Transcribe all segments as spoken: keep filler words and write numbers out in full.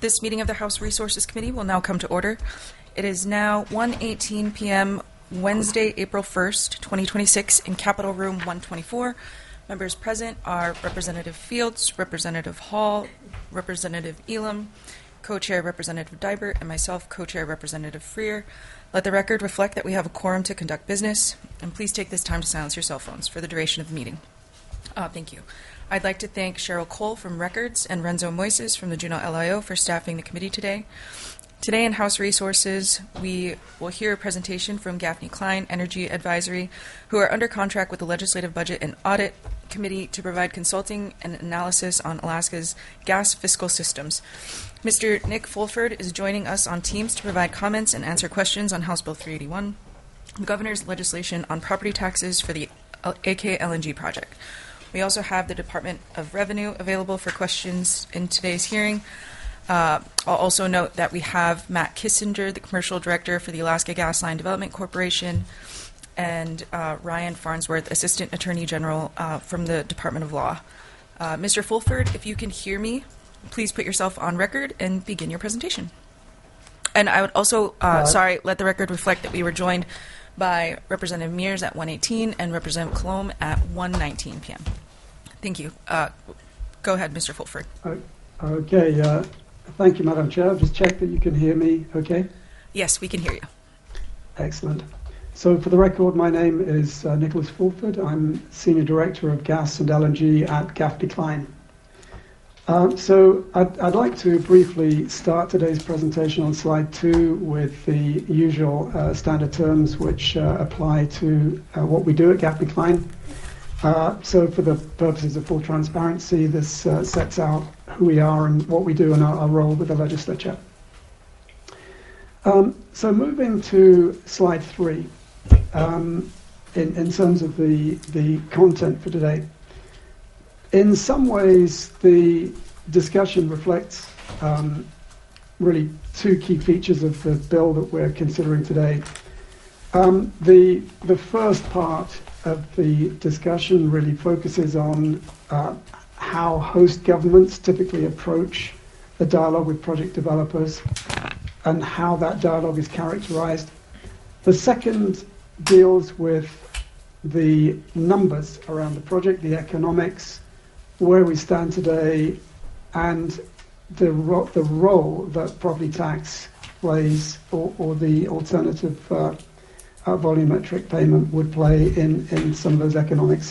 This meeting of the House Resources Committee will now come to order. It is now one eighteen p m Wednesday, April first, twenty twenty-six, in Capitol Room one twenty-four. Members present are Representative Fields, Representative Hall, Representative Elam, Co-Chair Representative Dibert, and myself, Co-Chair Representative Freer. Let the record reflect that we have a quorum to conduct business, and please take this time to silence your cell phones for the duration of the meeting. Uh, thank you. I'd like to thank Cheryl Cole from Records and Renzo Moises from the Juneau L I O for staffing the committee today. Today in House Resources, we will hear a presentation from Gaffney Klein Energy Advisory, who are under contract with the Legislative Budget and Audit Committee to provide consulting and analysis on Alaska's gas fiscal systems. Mister Nick Fulford is joining us on Teams to provide comments and answer questions on House Bill three eighty-one, the governor's legislation on property taxes for the A K L N G project. We also have the Department of Revenue available for questions in today's hearing. Uh, I'll also note that we have Matt Kissinger, the Commercial Director for the Alaska Gas Line Development Corporation, and uh, Ryan Farnsworth, Assistant Attorney General uh, from the Department of Law. Uh, Mister Fulford, if you can hear me, please put yourself on record and begin your presentation. And I would also, uh, uh, sorry, let the record reflect that we were joined by Representative Mears at one eighteen and Representative Colomb at one nineteen p m Thank you. Uh, go ahead, Mister Fulford. Okay. Uh, thank you, Madam Chair. I've just checked that you can hear me okay? Yes, we can hear you. Excellent. So for the record, my name is uh, Nicholas Fulford. I'm Senior Director of Gas and L N G at Gaffney Klein. Uh, so I'd, I'd like to briefly start today's presentation on slide two with the usual uh, standard terms which uh, apply to uh, what we do at Gaffney Klein. Uh, so for the purposes of full transparency, this uh, sets out who we are and what we do and our, our role with the legislature. Um, so moving to slide three, um, in, in terms of the, the content for today. In some ways, the discussion reflects um, really two key features of the bill that we're considering today. Um, the, the first part of the discussion really focuses on uh, how host governments typically approach the dialogue with project developers and how that dialogue is characterized. The second deals with the numbers around the project, the economics, where we stand today, and the, ro the role that property tax plays, or, or the alternative uh, uh, volumetric payment would play in, in some of those economics.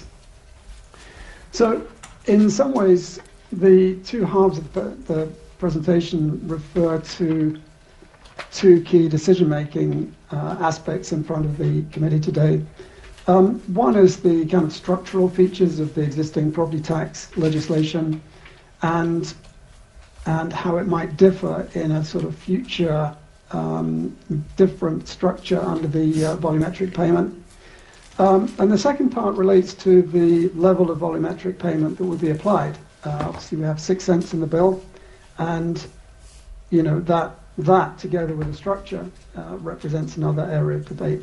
So in some ways, the two halves of the, the presentation refer to two key decision-making uh, aspects in front of the committee today. Um, one is the kind of structural features of the existing property tax legislation and, and how it might differ in a sort of future um, different structure under the uh, volumetric payment. Um, and the second part relates to the level of volumetric payment that would be applied. Uh, obviously, we have six cents in the bill, and you know that that together with the structure uh, represents another area of debate.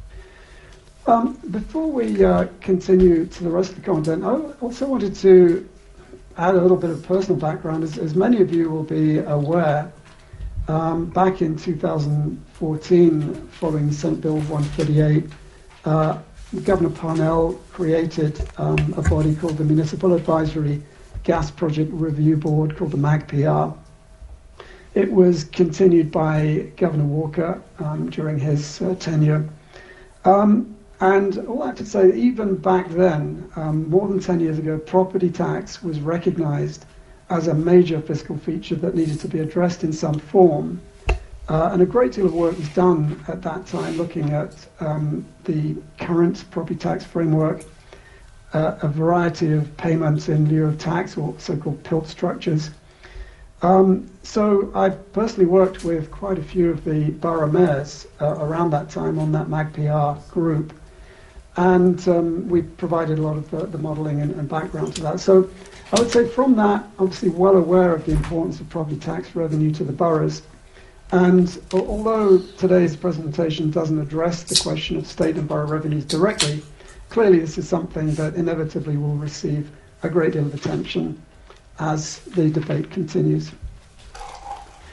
Um, before we uh, continue to the rest of the content, I also wanted to add a little bit of personal background. As, as many of you will be aware, um, back in two thousand fourteen, following Senate Bill one thirty-eight, uh, Governor Parnell created um, a body called the Municipal Advisory Gas Project Review Board, called the M A G P R. It was continued by Governor Walker um, during his uh, tenure. Um, And all that to say, even back then, um, more than ten years ago, property tax was recognized as a major fiscal feature that needed to be addressed in some form. Uh, and a great deal of work was done at that time looking at um, the current property tax framework, uh, a variety of payments in lieu of tax, or so-called PILT structures. Um, so I personally worked with quite a few of the borough mayors uh, around that time on that M A G P R group. And um, we provided a lot of the, the modelling and, and background to that. So I would say from that, obviously well aware of the importance of property tax revenue to the boroughs. And although today's presentation doesn't address the question of state and borough revenues directly, clearly this is something that inevitably will receive a great deal of attention as the debate continues.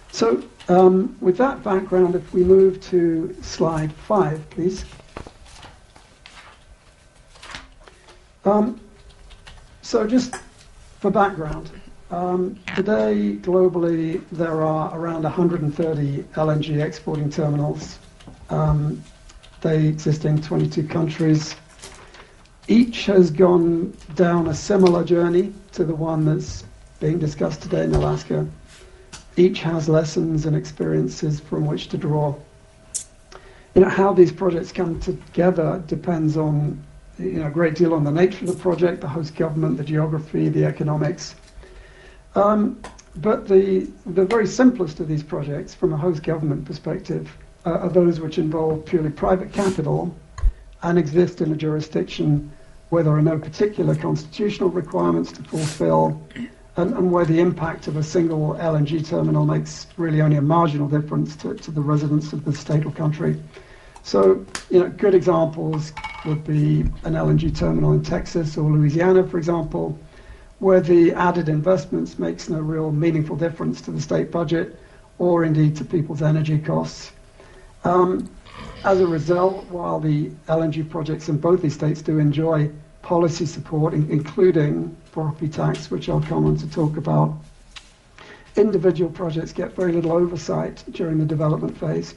So um, with that background, if we move to slide five, please. Um, so just for background, um, today globally there are around one hundred thirty L N G exporting terminals. Um, they exist in twenty-two countries. Each has gone down a similar journey to the one that's being discussed today in Alaska. Each has lessons and experiences from which to draw. You know, how these projects come together depends on, you know, a great deal on the nature of the project, the host government, the geography, the economics. Um, but the, the very simplest of these projects, from a host government perspective, uh, are those which involve purely private capital and exist in a jurisdiction where there are no particular constitutional requirements to fulfill, and, and where the impact of a single L N G terminal makes really only a marginal difference to, to the residents of the state or country. So, you know, good examples would be an L N G terminal in Texas or Louisiana, for example, where the added investments makes no real meaningful difference to the state budget or indeed to people's energy costs. Um, as a result, while the L N G projects in both these states do enjoy policy support, in, including property tax, which I'll come on to talk about, individual projects get very little oversight during the development phase.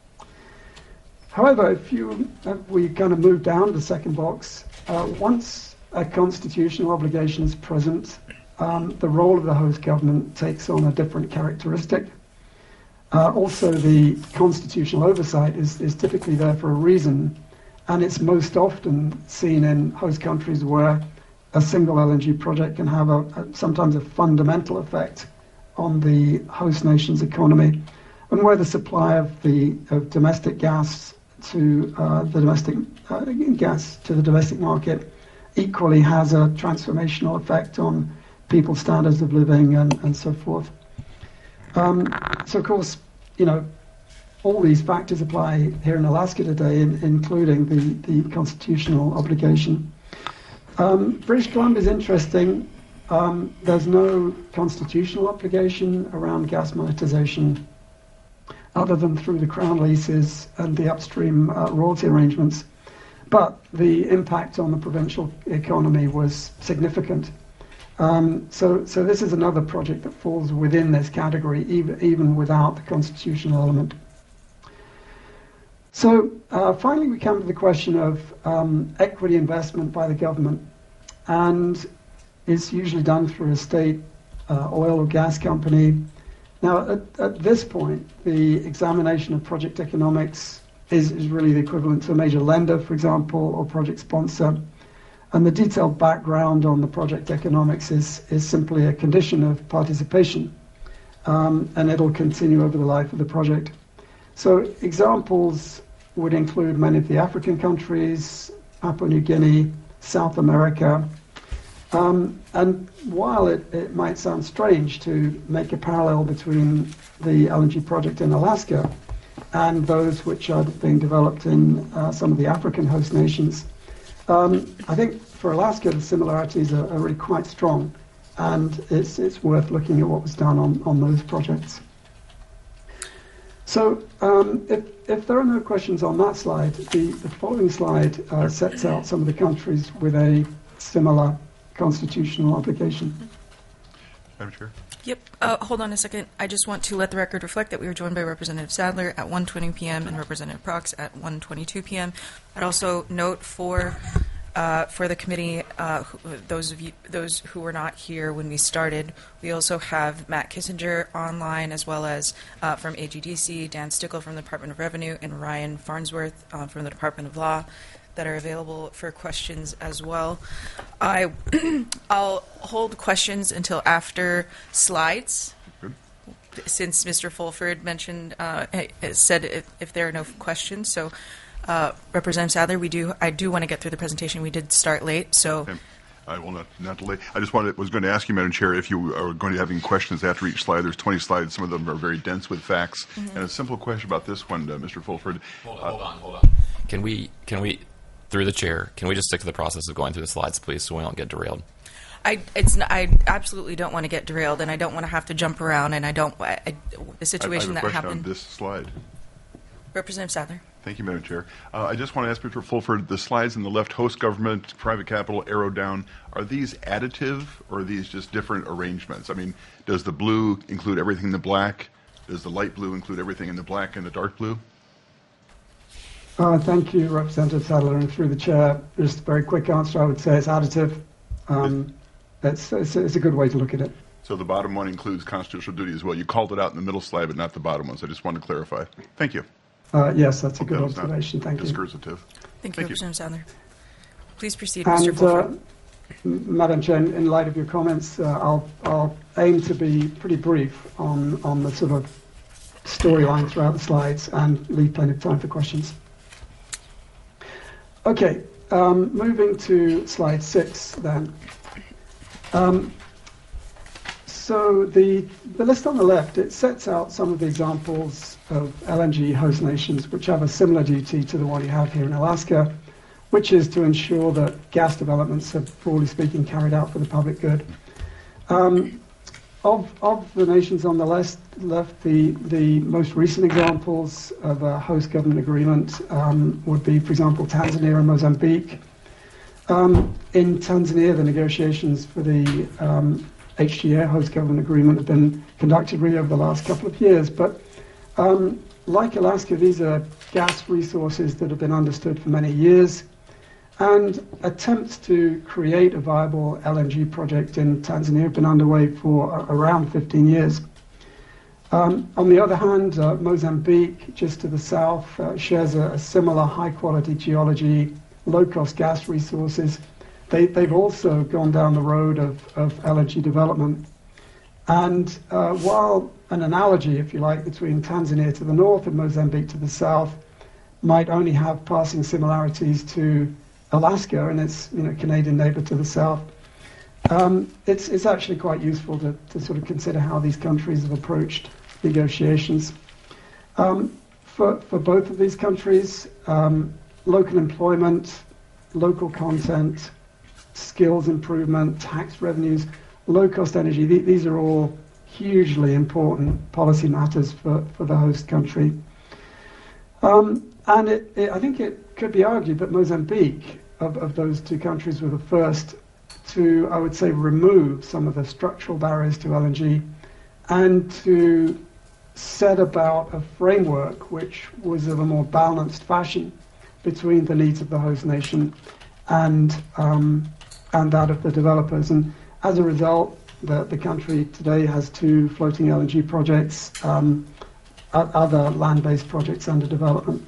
However, if you, uh, we kind of move down to the second box, uh, once a constitutional obligation is present, um, the role of the host government takes on a different characteristic. Uh, also, the constitutional oversight is, is typically there for a reason, and it's most often seen in host countries where a single L N G project can have a, a, sometimes a fundamental effect on the host nation's economy, and where the supply of the of domestic gas to uh, the domestic uh, gas to the domestic market equally has a transformational effect on people's standards of living and, and so forth. Um, so, of course, you know, all these factors apply here in Alaska today, in, including the, the constitutional obligation. Um, British Columbia is interesting. Um, there's no constitutional obligation around gas monetization other than through the Crown leases and the upstream uh, royalty arrangements. But the impact on the provincial economy was significant. Um, so, so this is another project that falls within this category, even, even without the constitutional element. So uh, finally, we come to the question of um, equity investment by the government, and it's usually done through a state uh, oil or gas company. Now, at, at this point, the examination of project economics is, is really the equivalent to a major lender, for example, or project sponsor. And the detailed background on the project economics is, is simply a condition of participation, um, and it'll continue over the life of the project. So examples would include many of the African countries, Papua New Guinea, South America. Um, and while it, it might sound strange to make a parallel between the L N G project in Alaska and those which are being developed in uh, some of the African host nations, Um, I think for Alaska, the similarities are, are really quite strong, and it's, it's worth looking at what was done on, on those projects. So um, if, if there are no questions on that slide, the, the following slide uh, sets out some of the countries with a similar constitutional obligation. Madam Chair? Yep. Uh, hold on a second. I just want to let the record reflect that we were joined by Representative Sadler at one twenty p.m. and Representative Prox at one twenty-two p.m. I'd also note for uh, for the committee, uh, who, those of you those who were not here when we started, we also have Matt Kissinger online, as well as uh, from A G D C, Dan Stickle from the Department of Revenue, and Ryan Farnsworth uh, from the Department of Law, that are available for questions as well. I, I'll hold questions until after slides, Good. since Mister Fulford mentioned, uh, said if, if there are no questions. So, uh, Representative Sadler, we do, I do want to get through the presentation. We did start late, so. Okay. I will not, not delay. I just wanted, was going to ask you, Madam Chair, if you are going to have any questions after each slide. There's twenty slides. Some of them are very dense with facts. Mm-hmm. And a simple question about this one, uh, Mister Fulford. Hold, uh, hold on, hold on. Can we, can we, through the chair, can we just stick to the process of going through the slides, please, so we don't get derailed? I it's n- I absolutely don't want to get derailed, and I don't want to have to jump around, and I don't I, I, the situation I, I that have a question happened. on this slide. Representative Sadler. Thank you, Madam Chair. Uh, I just want to ask Mister Fulford, the slides in the left, host government, private capital, arrow down, are these additive or are these just different arrangements? I mean, does the blue include everything in the black? Does the light blue include everything in the black and the dark blue? Uh, thank you, Representative Sadler, and through the chair, just a very quick answer. I would say it's additive. Um, it's, it's, it's a good way to look at it. So the bottom one includes constitutional duty as well. You called it out in the middle slide, but not the bottom one. So I just wanted to clarify. Thank you. Uh, yes, that's a Hope good that was not observation. Thank you. discursive. Thank you, Thank you. Representative Sadler. Please proceed, Mister And, uh, Fulford. M- Madam Chair, in in light of your comments, uh, I'll, I'll aim to be pretty brief on, on the sort of storyline throughout the slides and leave plenty of time for questions. Okay, um, moving to slide six then. Um, so the, the list on the left, it sets out some of the examples of L N G host nations which have a similar duty to the one you have here in Alaska, which is to ensure that gas developments are, broadly speaking, carried out for the public good. Um, of, of the nations on the left, left the, the most recent examples of a host government agreement um, would be, for example, Tanzania and Mozambique. Um, in Tanzania, the negotiations for the um, H G A, host government agreement, have been conducted really over the last couple of years. But um, like Alaska, these are gas resources that have been understood for many years. And attempts to create a viable L N G project in Tanzania have been underway for uh, around fifteen years. Um, on the other hand, uh, Mozambique, just to the south, uh, shares a, a similar high-quality geology, low-cost gas resources. They, they've also gone down the road of, of L N G development. And uh, while an analogy, if you like, between Tanzania to the north and Mozambique to the south might only have passing similarities to Alaska and its you know, Canadian neighbour to the south, um, it's, it's actually quite useful to, to sort of consider how these countries have approached negotiations. Um, for, for both of these countries, um, local employment, local content, skills improvement, tax revenues, low-cost energy, th- these are all hugely important policy matters for, for the host country. Um, and it, it, I think it could be argued that Mozambique, of, of those two countries, were the first to, I would say, remove some of the structural barriers to L N G and to set about a framework which was of a more balanced fashion between the needs of the host nation and um, and that of the developers. And as a result, the, the country today has two floating L N G projects, um, other land-based projects under development.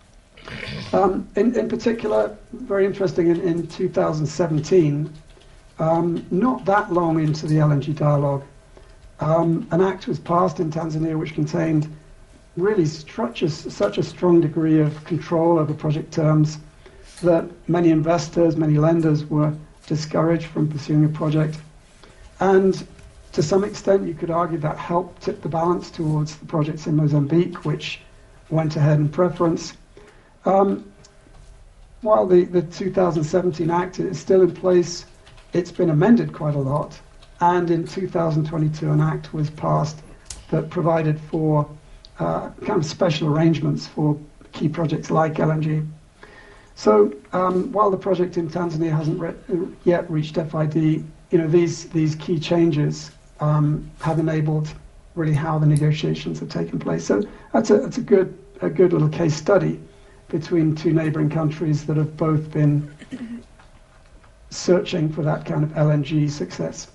Um, in, in particular, very interesting, in, in two thousand seventeen, um, not that long into the L N G dialogue, um, an act was passed in Tanzania which contained really such a, such a strong degree of control over project terms that many investors, many lenders were discouraged from pursuing a project. And to some extent, you could argue that helped tip the balance towards the projects in Mozambique, which went ahead in preference. Um, while the, the two thousand seventeen Act is still in place, it's been amended quite a lot. And in two thousand twenty-two, an Act was passed that provided for uh, kind of special arrangements for key projects like L N G. So um, while the project in Tanzania hasn't re- yet reached F I D, you know, these, these key changes um, have enabled really how the negotiations have taken place. So that's a, that's a good a good little case study between two neighbouring countries that have both been searching for that kind of L N G success.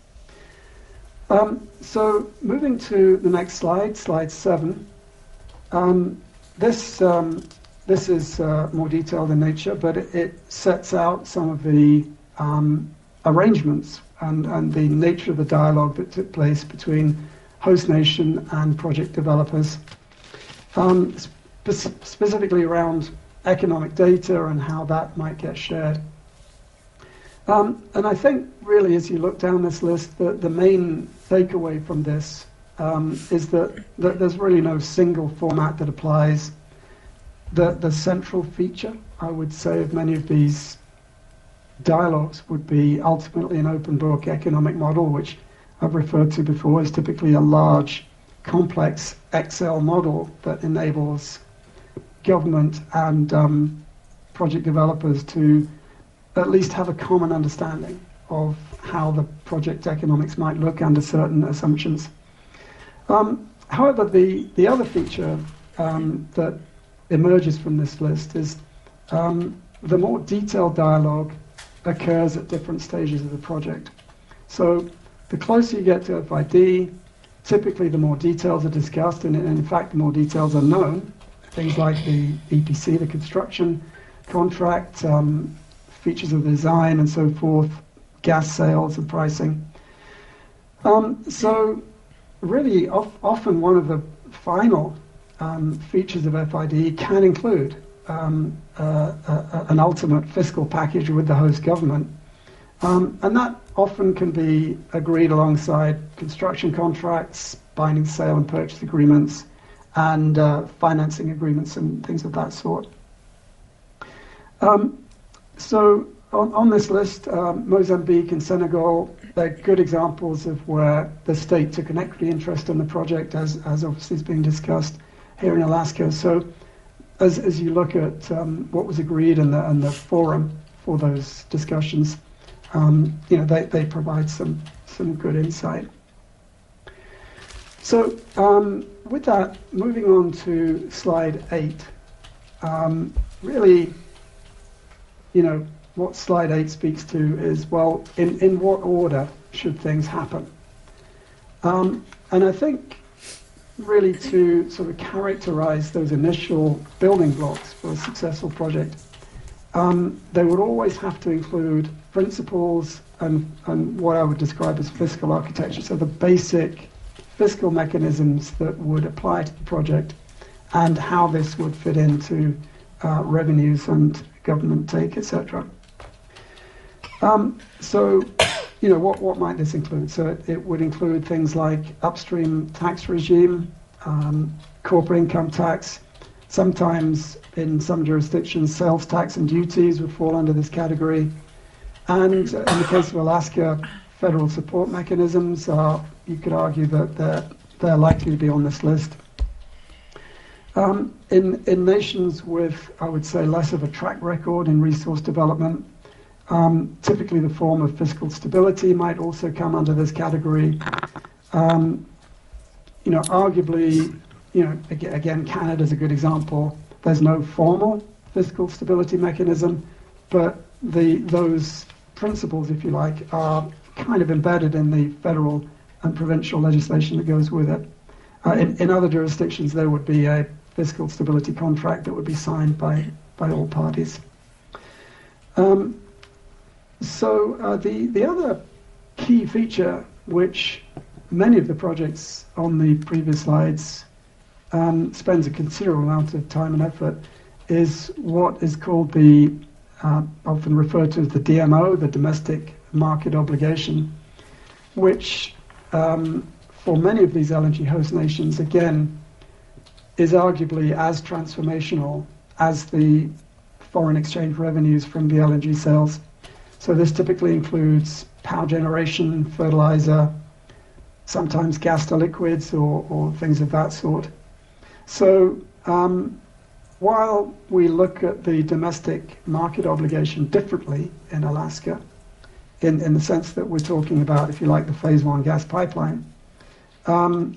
Um, so moving to the next slide, slide seven. Um, this um, this is uh, more detailed in nature, but it, it sets out some of the um, arrangements and, and the nature of the dialogue that took place between host nation and project developers, um, spe- specifically around economic data and how that might get shared. Um, and I think really as you look down this list, the, the main takeaway from this um, is that, that there's really no single format that applies. The, the central feature, I would say, of many of these dialogues would be ultimately an open book economic model, which I've referred to before, is typically a large, complex Excel model that enables government and um, project developers to at least have a common understanding of how the project economics might look under certain assumptions. Um, however, the, the other feature um, that emerges from this list is um, the more detailed dialogue occurs at different stages of the project. So the closer you get to F I D, typically the more details are discussed, and in fact the more details are known. Things like the E P C, the construction contract, um, features of the design and so forth, gas sales and pricing. Um, so really of, often one of the final um, features of F I D can include um, uh, uh, an ultimate fiscal package with the host government. Um, and that often can be agreed alongside construction contracts, binding sale and purchase agreements, and uh, financing agreements and things of that sort. Um, so on, on this list, um, Mozambique and Senegal, they're good examples of where the state took an equity interest in the project, as, as obviously is being discussed here in Alaska. So as, as you look at um, what was agreed in the, in the forum for those discussions, um, you know, they, they provide some, some good insight. So um, with that, moving on to slide eight, um, really, you know, what slide eight speaks to is, well, in, in what order should things happen? Um, and I think really to sort of characterize those initial building blocks for a successful project, um, they would always have to include principles and, and what I would describe as fiscal architecture, so the basic fiscal mechanisms that would apply to the project and how this would fit into uh, revenues and government take, et cetera. Um, so, you know, what, what might this include? So it, it would include things like upstream tax regime, um, corporate income tax. Sometimes in some jurisdictions, sales tax and duties would fall under this category. And in the case of Alaska, federal support mechanisms are, you could argue that they're, they're likely to be on this list. Um, in, in nations with, I would say, less of a track record in resource development, um, typically the form of fiscal stability might also come under this category. Um, you know, arguably, you know, again, again, Canada's a good example. There's no formal fiscal stability mechanism, but the those principles, if you like, are kind of embedded in the federal and provincial legislation that goes with it. Uh, in, in other jurisdictions, there would be a fiscal stability contract that would be signed by, by all parties. Um, so uh, the, the other key feature, which many of the projects on the previous slides um, spends a considerable amount of time and effort, is what is called the, uh, often referred to as the D M O, the Domestic Market Obligation, which um, for many of these L N G host nations, again, is arguably as transformational as the foreign exchange revenues from the L N G sales. So this typically includes power generation, fertilizer, sometimes gas to liquids or, or things of that sort. So um, while we look at the domestic market obligation differently in Alaska, in, in the sense that we're talking about, if you like, the phase one gas pipeline, um,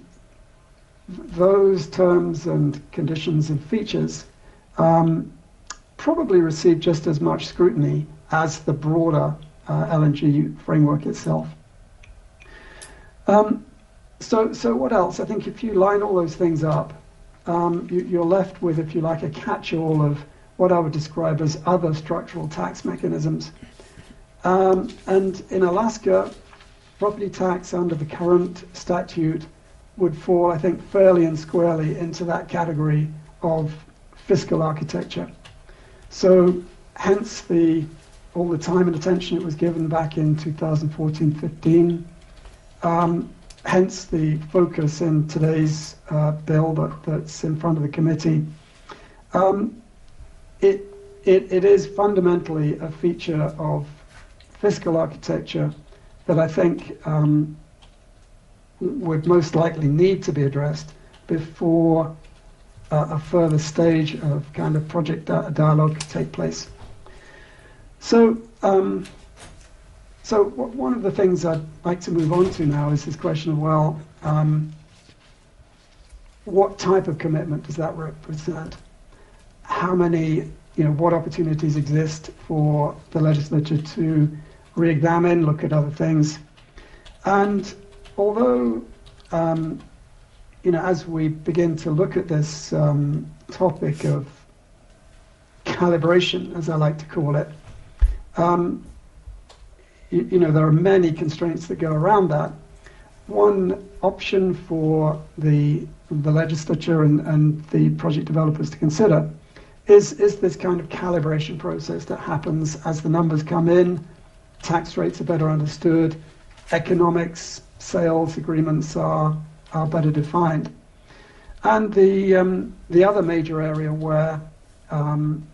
those terms and conditions and features um, probably receive just as much scrutiny as the broader uh, L N G framework itself. Um, so, so what else? I think if you line all those things up, um, you, you're left with, if you like, a catch-all of what I would describe as other structural tax mechanisms. Um, and in Alaska, property tax under the current statute would fall, I think, fairly and squarely into that category of fiscal architecture. So hence the all the time and attention it was given back in two thousand fourteen fifteen. Um, hence the focus in today's uh, bill that, that's in front of the committee. Um, it, it, it is fundamentally a feature of fiscal architecture that I think um, would most likely need to be addressed before uh, a further stage of kind of project di- dialogue could take place. So, um, so w- one of the things I'd like to move on to now is this question of, well, um, what type of commitment does that represent? How many, you know, what opportunities exist for the legislature to re-examine, look at other things? And although, um, you know, as we begin to look at this um, topic of calibration, as I like to call it, um, you, you know, there are many constraints that go around that. One option for the the legislature and, and the project developers to consider is, is this kind of calibration process that happens as the numbers come in, tax rates are better understood, economics, sales agreements are, are better defined. And the, um, the other major area where um,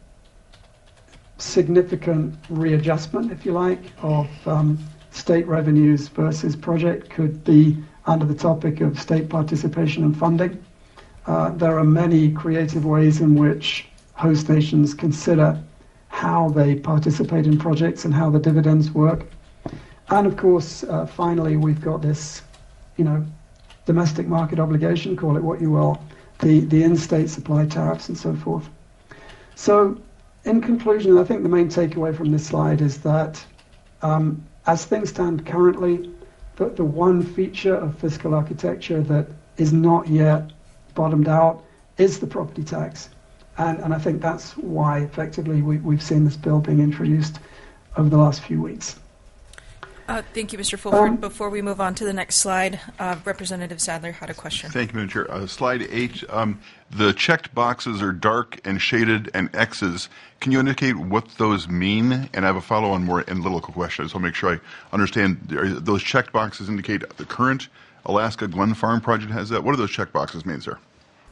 significant readjustment, if you like, of um, state revenues versus project could be under the topic of state participation and funding. Uh, there are many creative ways in which host nations consider how they participate in projects and how the dividends work. And of course, uh, finally, we've got this, you know, domestic market obligation, call it what you will, the, the in-state supply tariffs and so forth. So in conclusion, I think the main takeaway from this slide is that um, as things stand currently, the, the one feature of fiscal architecture that is not yet bottomed out is the property tax. And, and I think that's why effectively we, we've seen this bill being introduced over the last few weeks. Uh, thank you, Mister Fulford. Um, Before we move on to the next slide, uh, Representative Sadler had a question. Thank you, Madam Chair. Uh, slide eight, um, the checked boxes are dark and shaded and X's. Can you indicate what those mean? And I have a follow-on more analytical question, so I'll make sure I understand. Are those checked boxes indicate the current Alaska Glen Farm project has that? What do those check boxes mean, sir?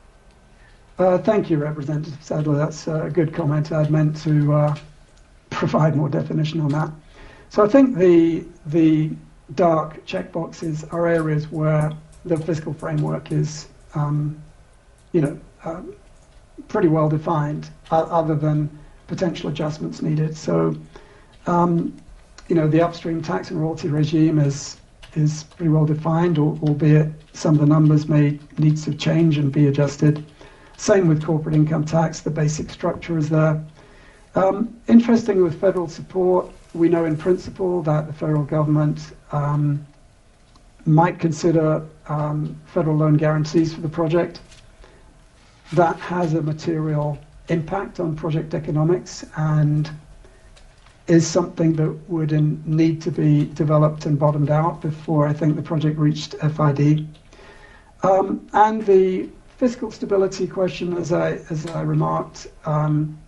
Uh, thank you, Representative Sadler. That's a good comment. I'd meant to uh, provide more definition on that. So I think the the dark checkboxes are areas where the fiscal framework is, um, you know, uh, pretty well defined, uh, other than potential adjustments needed. So, um, you know, the upstream tax and royalty regime is is pretty well defined, albeit some of the numbers may need to change and be adjusted. Same with corporate income tax. The basic structure is there. Um, interesting with federal support, we know in principle that the federal government um, might consider um, federal loan guarantees for the project. That has a material impact on project economics and is something that would in, need to be developed and bottomed out before I think the project reached F I D. Um, and the fiscal stability question, as I as I remarked, um,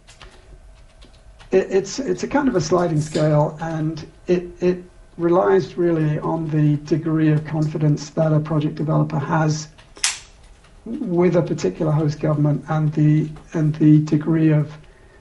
it, it's it's a kind of a sliding scale, and it it relies really on the degree of confidence that a project developer has with a particular host government and the and the degree of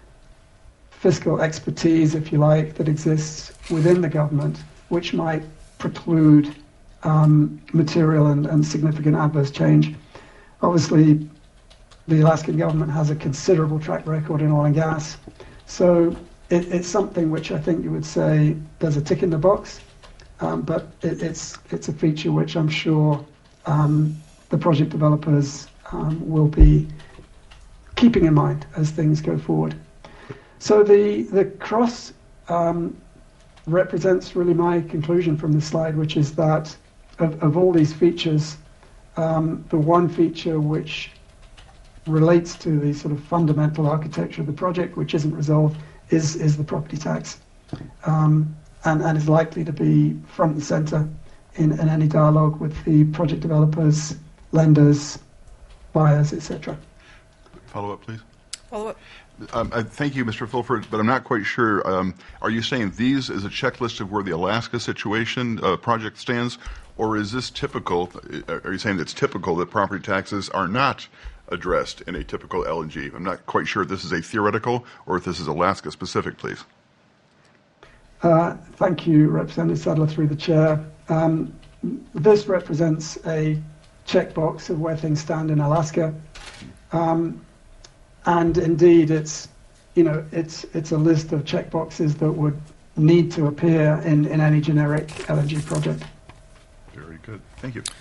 fiscal expertise, if you like, that exists within the government, which might preclude um, material and, and significant adverse change. Obviously, the Alaskan government has a considerable track record in oil and gas, so it, it's something which I think you would say there's a tick in the box, um, but it, it's it's a feature which I'm sure um, the project developers um, will be keeping in mind as things go forward. So the the cross um, represents really my conclusion from this slide, which is that of, of all these features, um, the one feature which relates to the sort of fundamental architecture of the project, which isn't resolved, is is the property tax, um, and and is likely to be front and center in, in any dialogue with the project developers, lenders, buyers, et cetera. Follow up, please. Follow up. Um, I, thank you, Mister Fulford, but I'm not quite sure. Um, are you saying these is a checklist of where the Alaska situation uh, project stands, or is this typical? Are you saying it's typical that property taxes are not addressed in a typical L N G? I'm not quite sure if this is a theoretical or if this is Alaska specific, please. Uh, thank you, Representative Sadler, through the chair. Um, this represents a checkbox of where things stand in Alaska, um, and indeed, it's you know it's it's a list of checkboxes that would need to appear in, in any generic L N G project. Very good. Thank you.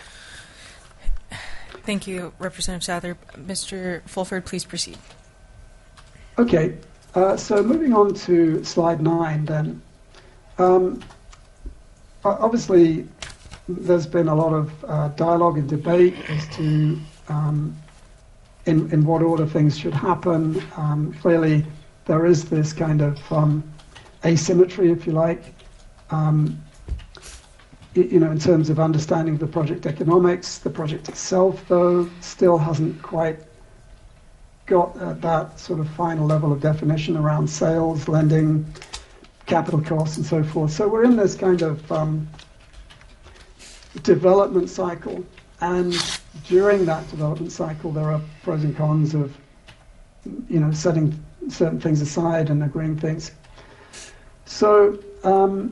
Thank you, Representative Sadler. Mister Fulford, please proceed. Okay, uh, so moving on to slide nine then. Um, obviously, there's been a lot of uh, dialogue and debate as to um, in, in what order things should happen. Um, clearly, there is this kind of um, asymmetry, if you like, um, you know, in terms of understanding the project economics. The project itself, though, still hasn't quite got at that sort of final level of definition around sales, lending, capital costs, and so forth. So we're in this kind of um, development cycle, and during that development cycle, there are pros and cons of, you know, setting certain things aside and agreeing things. So um,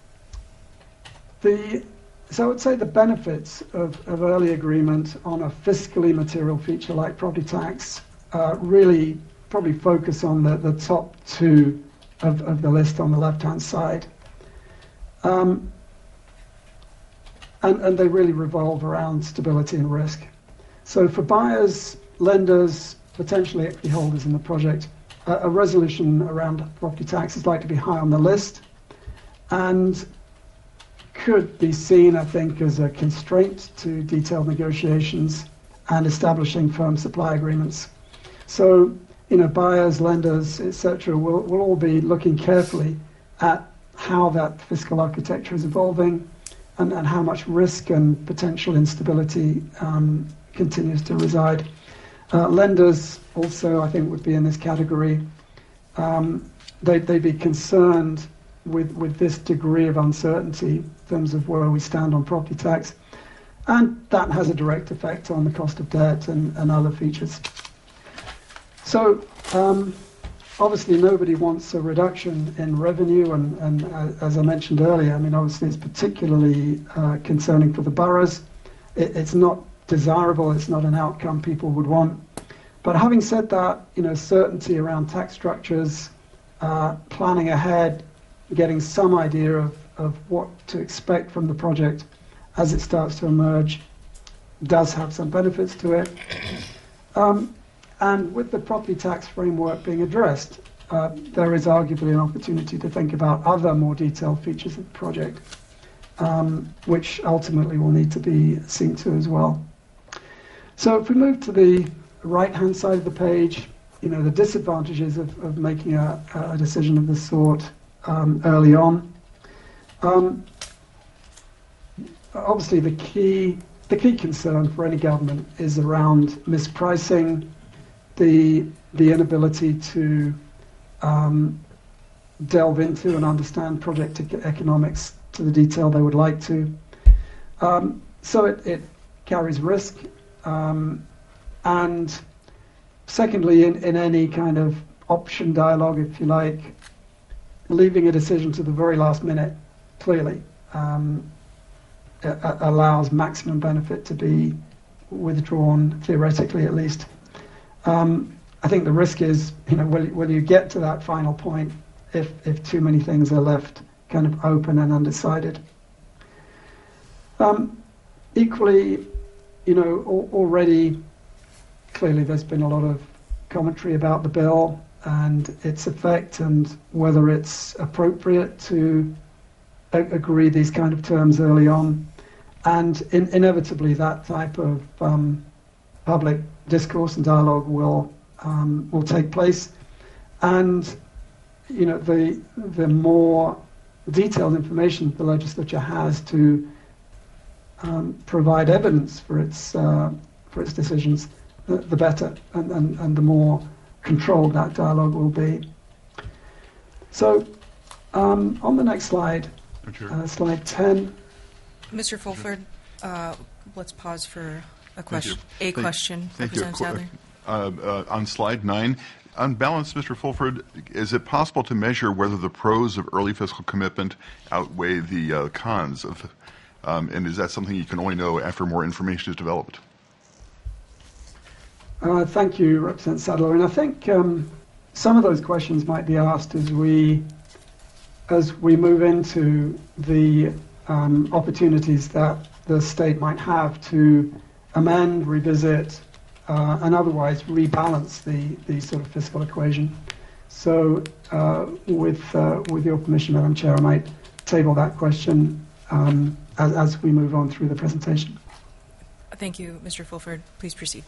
the so I would say the benefits of, of early agreement on a fiscally material feature like property tax uh, really probably focus on the, the top two of, of the list on the left-hand side. Um, and, and they really revolve around stability and risk. So for buyers, lenders, potentially equity holders in the project, a, a resolution around property tax is likely to be high on the list and could be seen, I think, as a constraint to detailed negotiations and establishing firm supply agreements. So, you know, buyers, lenders, et cetera, will, will all be looking carefully at how that fiscal architecture is evolving and, and how much risk and potential instability um, continues to reside. Uh, lenders also, I think, would be in this category. Um, they, they'd be concerned with, with this degree of uncertainty in terms of where we stand on property tax. And that has a direct effect on the cost of debt and, and other features. So, um, obviously, nobody wants a reduction in revenue, and, and uh, as I mentioned earlier, I mean, obviously, it's particularly uh, concerning for the boroughs. It, it's not desirable, it's not an outcome people would want. But having said that, you know, certainty around tax structures, uh, planning ahead, getting some idea of, of what to expect from the project as it starts to emerge does have some benefits to it. Um, And with the property tax framework being addressed, uh, there is arguably an opportunity to think about other more detailed features of the project, um, which ultimately will need to be seen to as well. So if we move to the right-hand side of the page, you know, the disadvantages of, of making a, a decision of this sort um, early on. Um, obviously, the key, the key concern for any government is around mispricing, the the inability to um, delve into and understand project e- economics to the detail they would like to. Um, so it, it carries risk. Um, and secondly, in, in any kind of option dialogue, if you like, leaving a decision to the very last minute, clearly, um, a- a- allows maximum benefit to be withdrawn, theoretically at least. Um, I think the risk is, you know, will, will you get to that final point if, if too many things are left kind of open and undecided? Um, equally, you know, al- already, clearly there's been a lot of commentary about the bill and its effect and whether it's appropriate to a- agree these kind of terms early on. And in, inevitably that type of um, public discourse and dialogue will um, will take place, and you know the the more detailed information the legislature has to um, provide evidence for its uh, for its decisions, the, the better, and, and and the more controlled that dialogue will be. So, um, on the next slide, uh, slide ten. Mister Fulford, uh, let's pause for a Thank question. you. A Thank- question, Thank you. Representative Sadler. Uh, uh, on slide nine, On balance, Mister Fulford, is it possible to measure whether the pros of early fiscal commitment outweigh the uh, cons of, um, and is that something you can only know after more information is developed? Uh, thank you, Representative Sadler. And I think um, some of those questions might be asked as we as we move into the um, opportunities that the state might have to amend, revisit, uh, and otherwise rebalance the, the sort of fiscal equation. So uh, with, uh, with your permission, Madam Chair, I might table that question um, as, as we move on through the presentation. Thank you, Mister Fulford. Please proceed.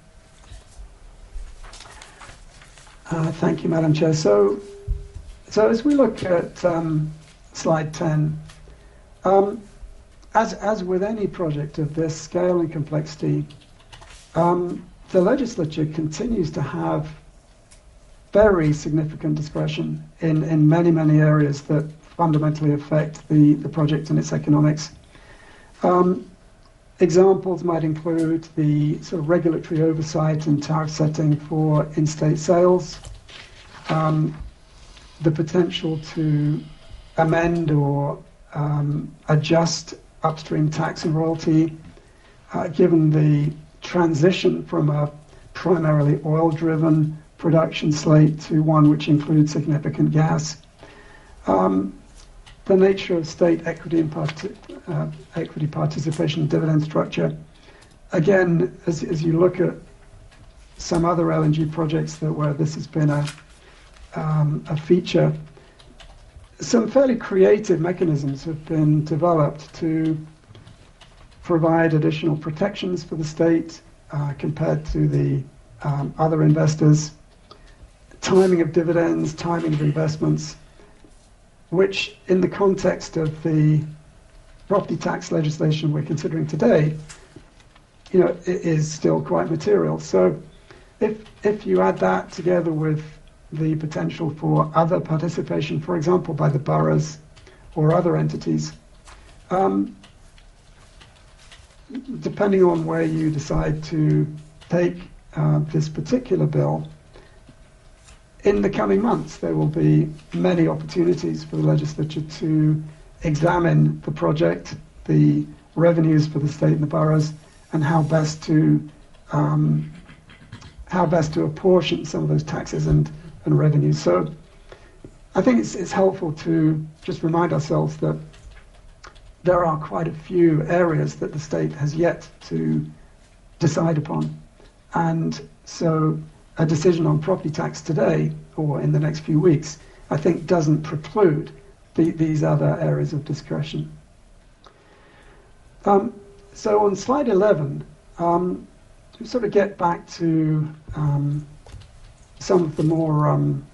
Uh, thank you, Madam Chair. So, so as we look at um, slide ten, um, as, as with any project of this scale and complexity, um, the legislature continues to have very significant discretion in, in many, many areas that fundamentally affect the, the project and its economics. Um, examples might include the sort of regulatory oversight and tariff setting for in-state sales, um, the potential to amend or um, adjust upstream tax and royalty, uh, given the transition from a primarily oil-driven production slate to one which includes significant gas. Um, the nature of state equity and part- uh, equity participation dividend structure. Again, as, as you look at some other L N G projects that where this has been a, um, a feature, some fairly creative mechanisms have been developed to provide additional protections for the state uh, compared to the um, other investors, timing of dividends, timing of investments, which in the context of the property tax legislation we're considering today, you know, it is still quite material. So if, if you add that together with the potential for other participation, for example, by the boroughs or other entities, um, depending on where you decide to take uh, this particular bill, in the coming months there will be many opportunities for the legislature to examine the project, the revenues for the state and the boroughs, and how best to um, how best to apportion some of those taxes and, and revenues. So I think it's, it's helpful to just remind ourselves that there are quite a few areas that the state has yet to decide upon. And so a decision on property tax today or in the next few weeks, I think doesn't preclude the, these other areas of discretion. Um, so on slide eleven, um, to sort of get back to um, some of the more, um,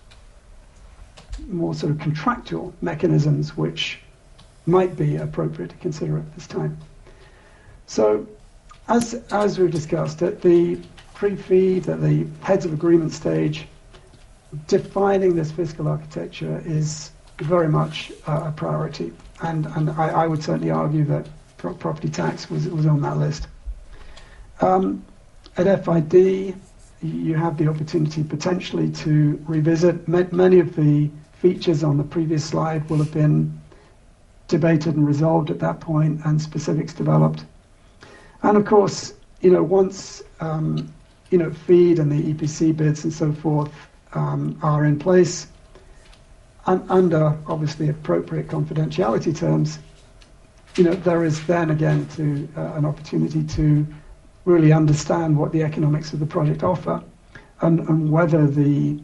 more sort of contractual mechanisms which might be appropriate to consider at this time. So as, as we've discussed, at the pre-feed, at the heads of agreement stage, defining this fiscal architecture is very much uh, a priority. And, and I, I would certainly argue that pro- property tax was, was on that list. Um, at F I D, you have the opportunity potentially to revisit. Ma- many of the features on the previous slide will have been debated and resolved at that point and specifics developed. And of course, you know, once um, you know, feed and the E P C bids and so forth um, are in place, and under obviously appropriate confidentiality terms, you know, there is then again to uh, an opportunity to really understand what the economics of the project offer and, and whether the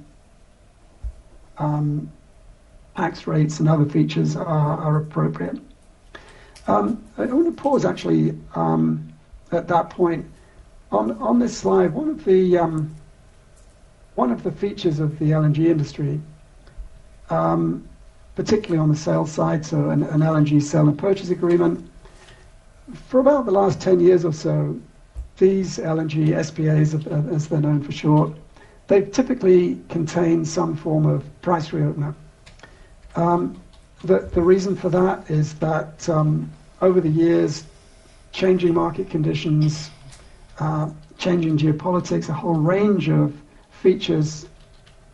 um, tax rates and other features are, are appropriate. Um, I want to pause actually um, at that point. On, on this slide, one of the um, one of the features of the L N G industry, um, particularly on the sales side, so an, an L N G sale and purchase agreement, for about the last ten years or so, these L N G S P As, as they're known for short, they've typically contained some form of price reopener. Um, the, the reason for that is that um, over the years, changing market conditions, Uh, changing geopolitics, a whole range of features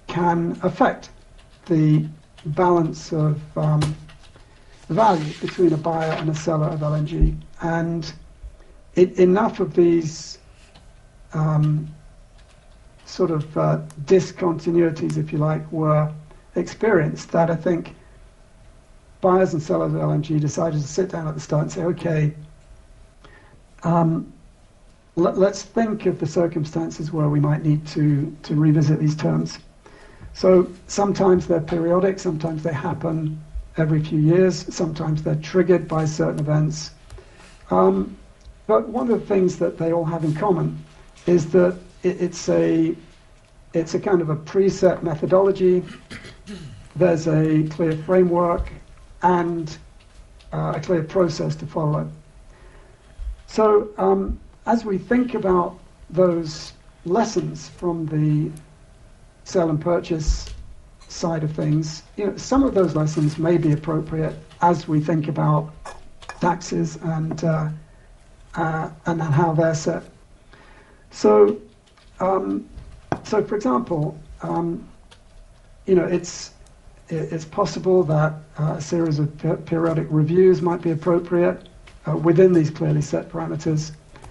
can affect the balance of um, value between a buyer and a seller of L N G. And it, enough of these um, sort of uh, discontinuities, if you like, were experienced that I think buyers and sellers of L N G decided to sit down at the start and say, okay, um, let, let's think of the circumstances where we might need to, to revisit these terms. So sometimes they're periodic, sometimes they happen every few years, sometimes they're triggered by certain events. Um, but one of the things that they all have in common is that it, it's a it's a kind of a preset methodology. There's a clear framework and uh, a clear process to follow. So um, as we think about those lessons from the sale and purchase side of things, you know, some of those lessons may be appropriate as we think about taxes and uh, uh, and how they're set. So, um, so for example, um, you know, it's it's possible that uh, a series of per periodic reviews might be appropriate uh, within these clearly set parameters.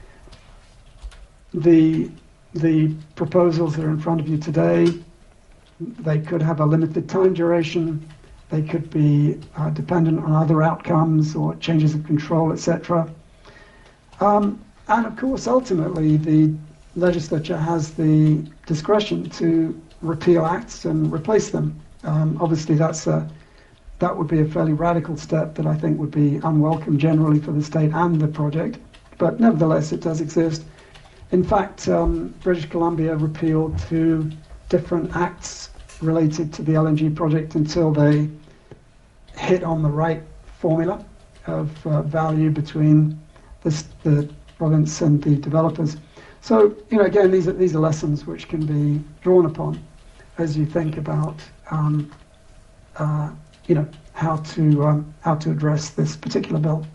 The the proposals that are in front of you today, they could have a limited time duration. They could be uh, dependent on other outcomes or changes of control, et cetera. Um, and of course, ultimately, the legislature has the discretion to repeal acts and replace them. Um, obviously, that's a, that would be a fairly radical step that I think would be unwelcome generally for the state and the project. But nevertheless, it does exist. In fact, um, British Columbia repealed two different acts related to the L N G project until they hit on the right formula of uh, value between the, the province and the developers. So, you know, again, these are, these are lessons which can be drawn upon as you think about, um, uh, you know, how to um, how to address this particular bill.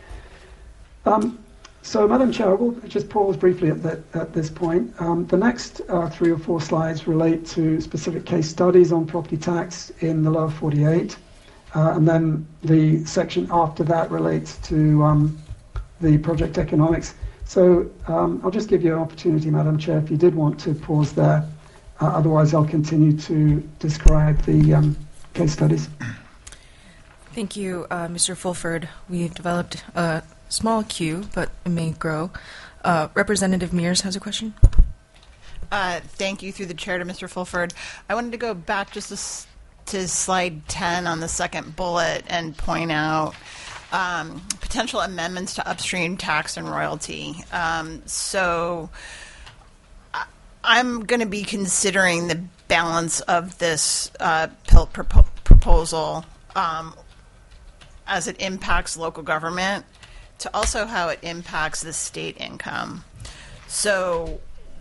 Um, so, Madam Chair, I will just pause briefly at, that, at this point. Um, the next uh, three or four slides relate to specific case studies on property tax in the lower forty-eight, uh, and then the section after that relates to um, the project economics. So um, I'll just give you an opportunity, Madam Chair, if you did want to pause there. Uh, otherwise, I'll continue to describe the um, case studies. Thank you, uh, Mister Fulford. We've developed a small queue, but it may grow. Uh, Representative Mears has a question. Uh, thank you, through the chair, to Mister Fulford. I wanted to go back just to, to slide ten on the second bullet and point out um, potential amendments to upstream tax and royalty. Um, so I, I'm going to be considering the balance of this uh, P I L T propo proposal um, as it impacts local government, to also how it impacts the state income. So,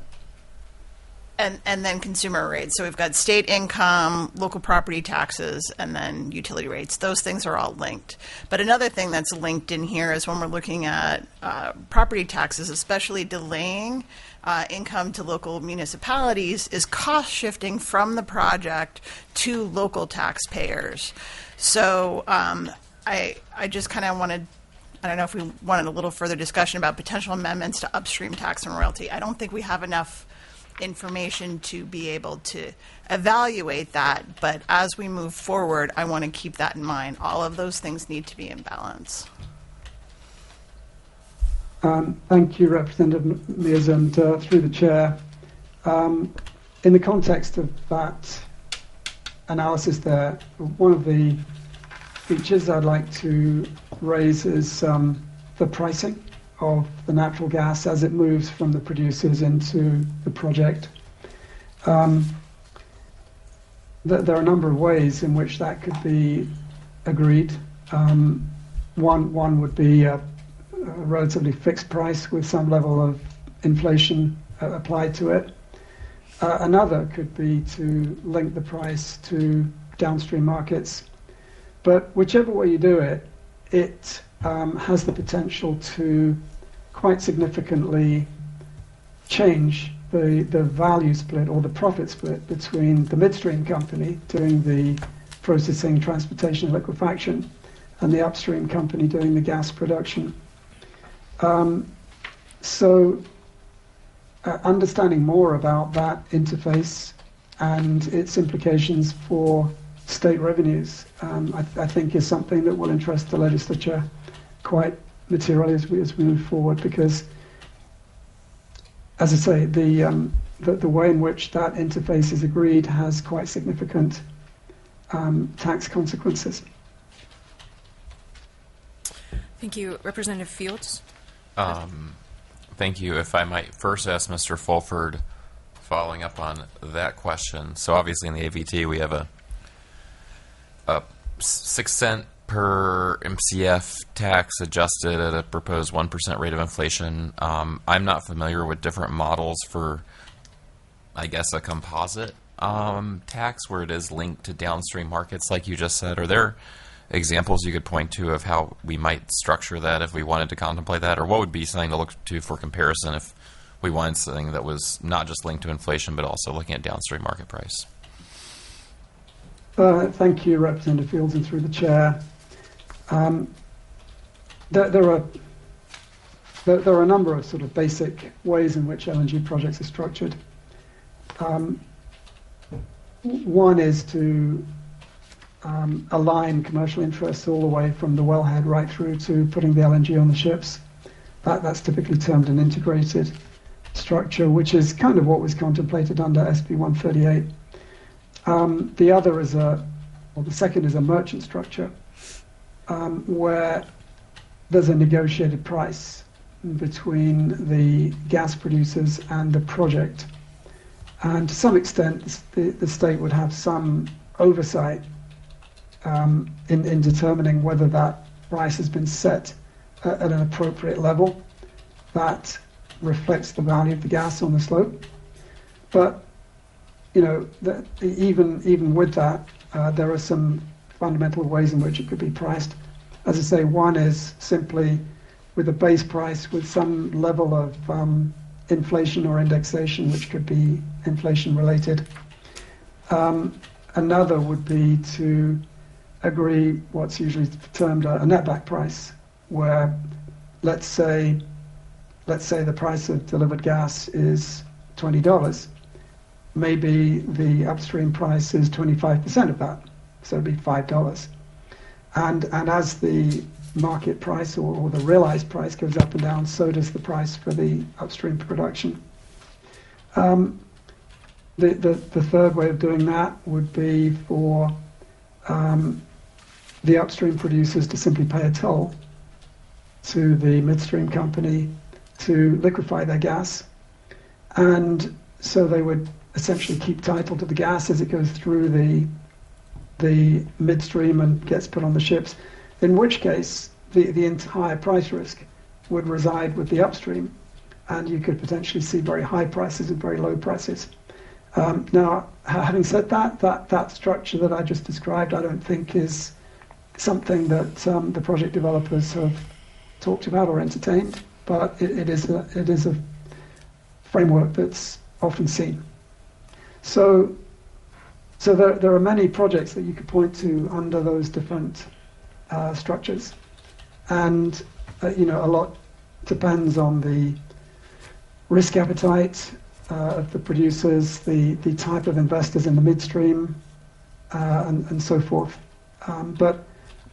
and and then consumer rates. So we've got state income, local property taxes, and then utility rates. Those things are all linked. But another thing that's linked in here is when we're looking at uh, property taxes, especially delaying uh, income to local municipalities, is cost shifting from the project to local taxpayers. So um, I I just kind of wanted. I don't know if we wanted a little further discussion about potential amendments to upstream tax and royalty. I don't think we have enough information to be able to evaluate that, but as we move forward, I want to keep that in mind. All of those things need to be in balance. Um, thank you, Representative Mears, and uh, through the chair. Um, in the context of that analysis there, one of the features I'd like to raise is um, the pricing of the natural gas as it moves from the producers into the project. Um, th there are a number of ways in which that could be agreed. Um, one, one would be a, a relatively fixed price with some level of inflation uh, applied to it. Uh, another could be to link the price to downstream markets. But whichever way you do it, it um, has the potential to quite significantly change the, the value split or the profit split between the midstream company doing the processing, transportation, and liquefaction, and the upstream company doing the gas production. Um, so uh, understanding more about that interface and its implications for state revenues, um, I, th- I think is something that will interest the legislature quite materially as we, as we move forward, because, as I say, the, um, the, the way in which that interface is agreed has quite significant um, tax consequences. Thank you. Representative Fields? Um, thank you. If I might first ask Mister Fulford, following up on that question. So obviously in the A V T we have a, a six cent per M C F tax adjusted at a proposed one percent rate of inflation. Um, I'm not familiar with different models for, I guess, a composite um, tax where it is linked to downstream markets like you just said. Are there examples you could point to of how we might structure that if we wanted to contemplate that? Or what would be something to look to for comparison if we wanted something that was not just linked to inflation but also looking at downstream market price? Uh, thank you, Representative Fields, and through the chair. Um, there, there are there, there are a number of sort of basic ways in which L N G projects are structured. Um, one is to um, align commercial interests all the way from the wellhead right through to putting the L N G on the ships. That, that's typically termed an integrated structure, which is kind of what was contemplated under S B one thirty-eight. Um, the other is a, well, the second is a merchant structure, um, where there's a negotiated price between the gas producers and the project. And to some extent, the, the state would have some oversight um, in, in determining whether that price has been set at, at an appropriate level that reflects the value of the gas on the slope. But you know, that even even with that, uh, there are some fundamental ways in which it could be priced. As I say, one is simply with a base price with some level of um, inflation or indexation, which could be inflation related. Um, another would be to agree what's usually termed a, a netback price, where let's say let's say the price of delivered gas is twenty dollars. Maybe the upstream price is twenty-five percent of that, so it'd be five dollars. And and as the market price or, or the realized price goes up and down, so does the price for the upstream production. Um, the, the, the third way of doing that would be for um, the upstream producers to simply pay a toll to the midstream company to liquefy their gas. And so they would essentially keep title to the gas as it goes through the the midstream and gets put on the ships, in which case the, the entire price risk would reside with the upstream, and you could potentially see very high prices and very low prices. Um, now, having said that, that, that structure that I just described, I don't think is something that um, the project developers have talked about or entertained, but it, it is a, it is a framework that's often seen. So, so there, there are many projects that you could point to under those different uh, structures, and uh, you know, a lot depends on the risk appetite uh, of the producers, the the type of investors in the midstream, uh, and and so forth. Um, but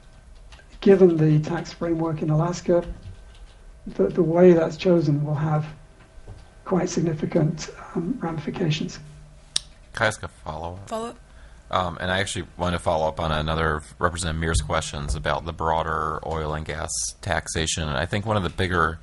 given the tax framework in Alaska, the the way that's chosen will have quite significant um, ramifications. Can I ask a follow-up? Follow-up? Um, and I actually want to follow up on another of Representative Mears' questions about the broader oil and gas taxation. And I think one of the bigger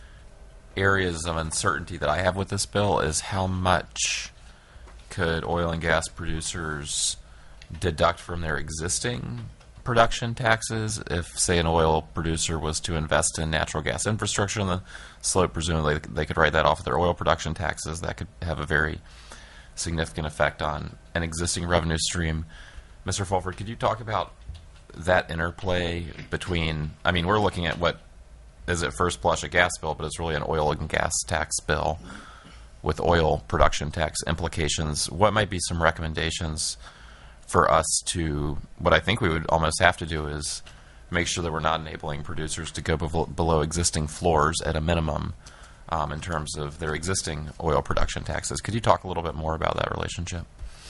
areas of uncertainty that I have with this bill is how much could oil and gas producers deduct from their existing production taxes if, say, an oil producer was to invest in natural gas infrastructure on the slope. Presumably they could write that off of their oil production taxes. That could have a very significant effect on an existing revenue stream. Mister Fulford, could you talk about that interplay between, I mean, we're looking at what is at first blush a gas bill, but it's really an oil and gas tax bill. with oil production tax implications, what might be some recommendations for us to, what I think we would almost have to do is make sure that we're not enabling producers to go below, below existing floors at a minimum um, in terms of their existing oil production taxes. Could you talk a little bit more about that relationship?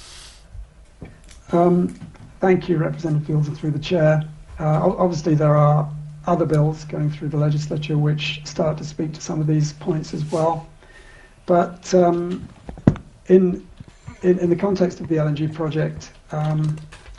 Um, thank you, Representative Fields, through the chair. Uh, obviously, there are other bills going through the legislature which start to speak to some of these points as well. But um, in, in in the context of the L N G project, um,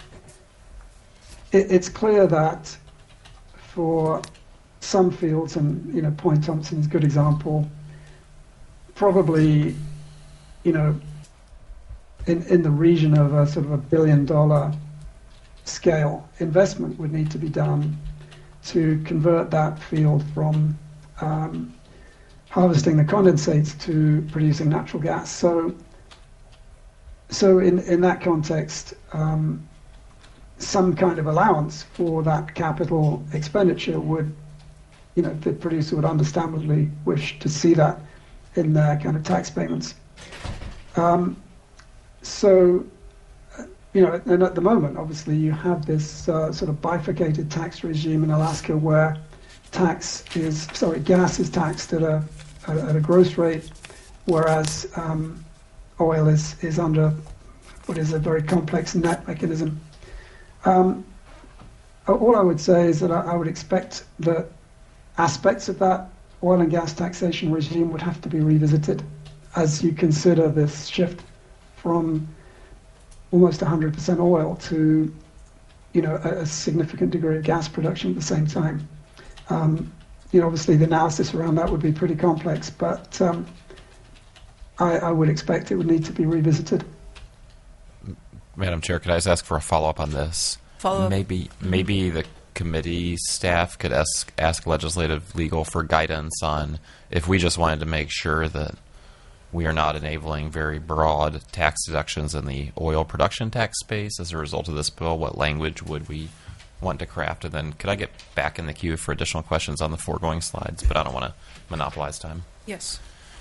it, it's clear that for some fields, and you know, Point Thompson's a good example, probably, you know, in in the region of a sort of a billion dollar scale investment would need to be done to convert that field from um, harvesting the condensates to producing natural gas. So, so in, in that context, um, some kind of allowance for that capital expenditure would, you know, the producer would understandably wish to see that in their kind of tax payments. Um, so, you know, and at the moment, obviously, you have this uh, sort of bifurcated tax regime in Alaska where tax is, sorry, gas is taxed at a at a gross rate, whereas um, oil is is under what is a very complex net mechanism. Um, all I would say is that I, I would expect that aspects of that oil and gas taxation regime would have to be revisited as you consider this shift from almost one hundred percent oil to, you know, a, a significant degree of gas production at the same time. Um, you know, obviously the analysis around that would be pretty complex, but um, I, I would expect it would need to be revisited. Madam Chair, could I just ask for a follow-up on this? Follow-up. Maybe, maybe the committee staff could ask, ask legislative legal for guidance on if we just wanted to make sure that we are not enabling very broad tax deductions in the oil production tax space as a result of this bill. What language would we want to craft? And then could I get back in the queue for additional questions on the foregoing slides? But I don't want to monopolize time. Yes.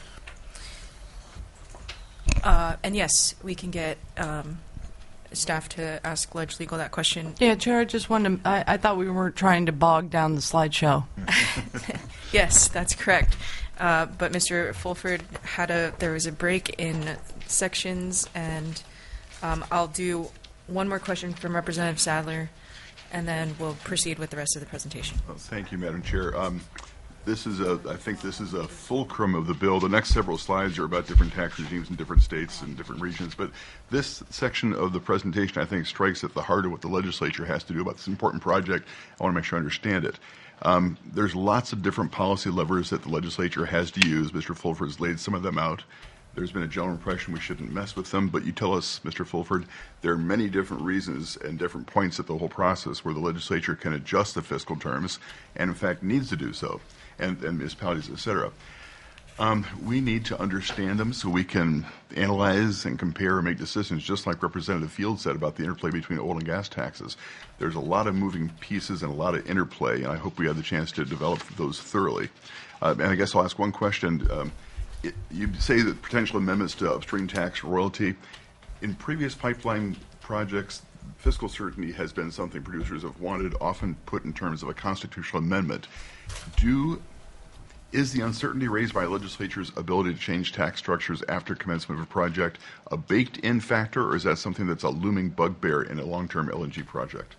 Uh, and yes, we can get um, staff to ask Ledge Legal that question. Yeah, Chair, I just wanted to, I, I thought we weren't trying to bog down the slideshow. Yes, that's correct. Uh, but Mister Fulford had a, there was a break in sections, and um, I'll do one more question from Representative Sadler, and then we'll proceed with the rest of the presentation. Well, thank you, Madam Chair. Um, this is a, I think this is a fulcrum of the bill. The next several slides are about different tax regimes in different states and different regions, but this section of the presentation, I think, strikes at the heart of what the legislature has to do about this important project. I want to make sure I understand it. Um, there's lots of different policy levers that the legislature has to use. Mister Fulford has laid some of them out. There's been a general impression we shouldn't mess with them, but you tell us, Mister Fulford, there are many different reasons and different points at the whole process where the legislature can adjust the fiscal terms and, in fact, needs to do so, and, and municipalities, et cetera. Um, we need to understand them so we can analyze and compare and make decisions, just like Representative Fields said about the interplay between oil and gas taxes. There's a lot of moving pieces and a lot of interplay, and I hope we have the chance to develop those thoroughly. Uh, and I guess I'll ask one question. Um, it, you say that potential amendments to upstream tax royalty. In previous pipeline projects, fiscal certainty has been something producers have wanted, often put in terms of a constitutional amendment. Do Is the uncertainty raised by legislature's ability to change tax structures after commencement of a project a baked-in factor, or is that something that's a looming bugbear in a long-term L N G project?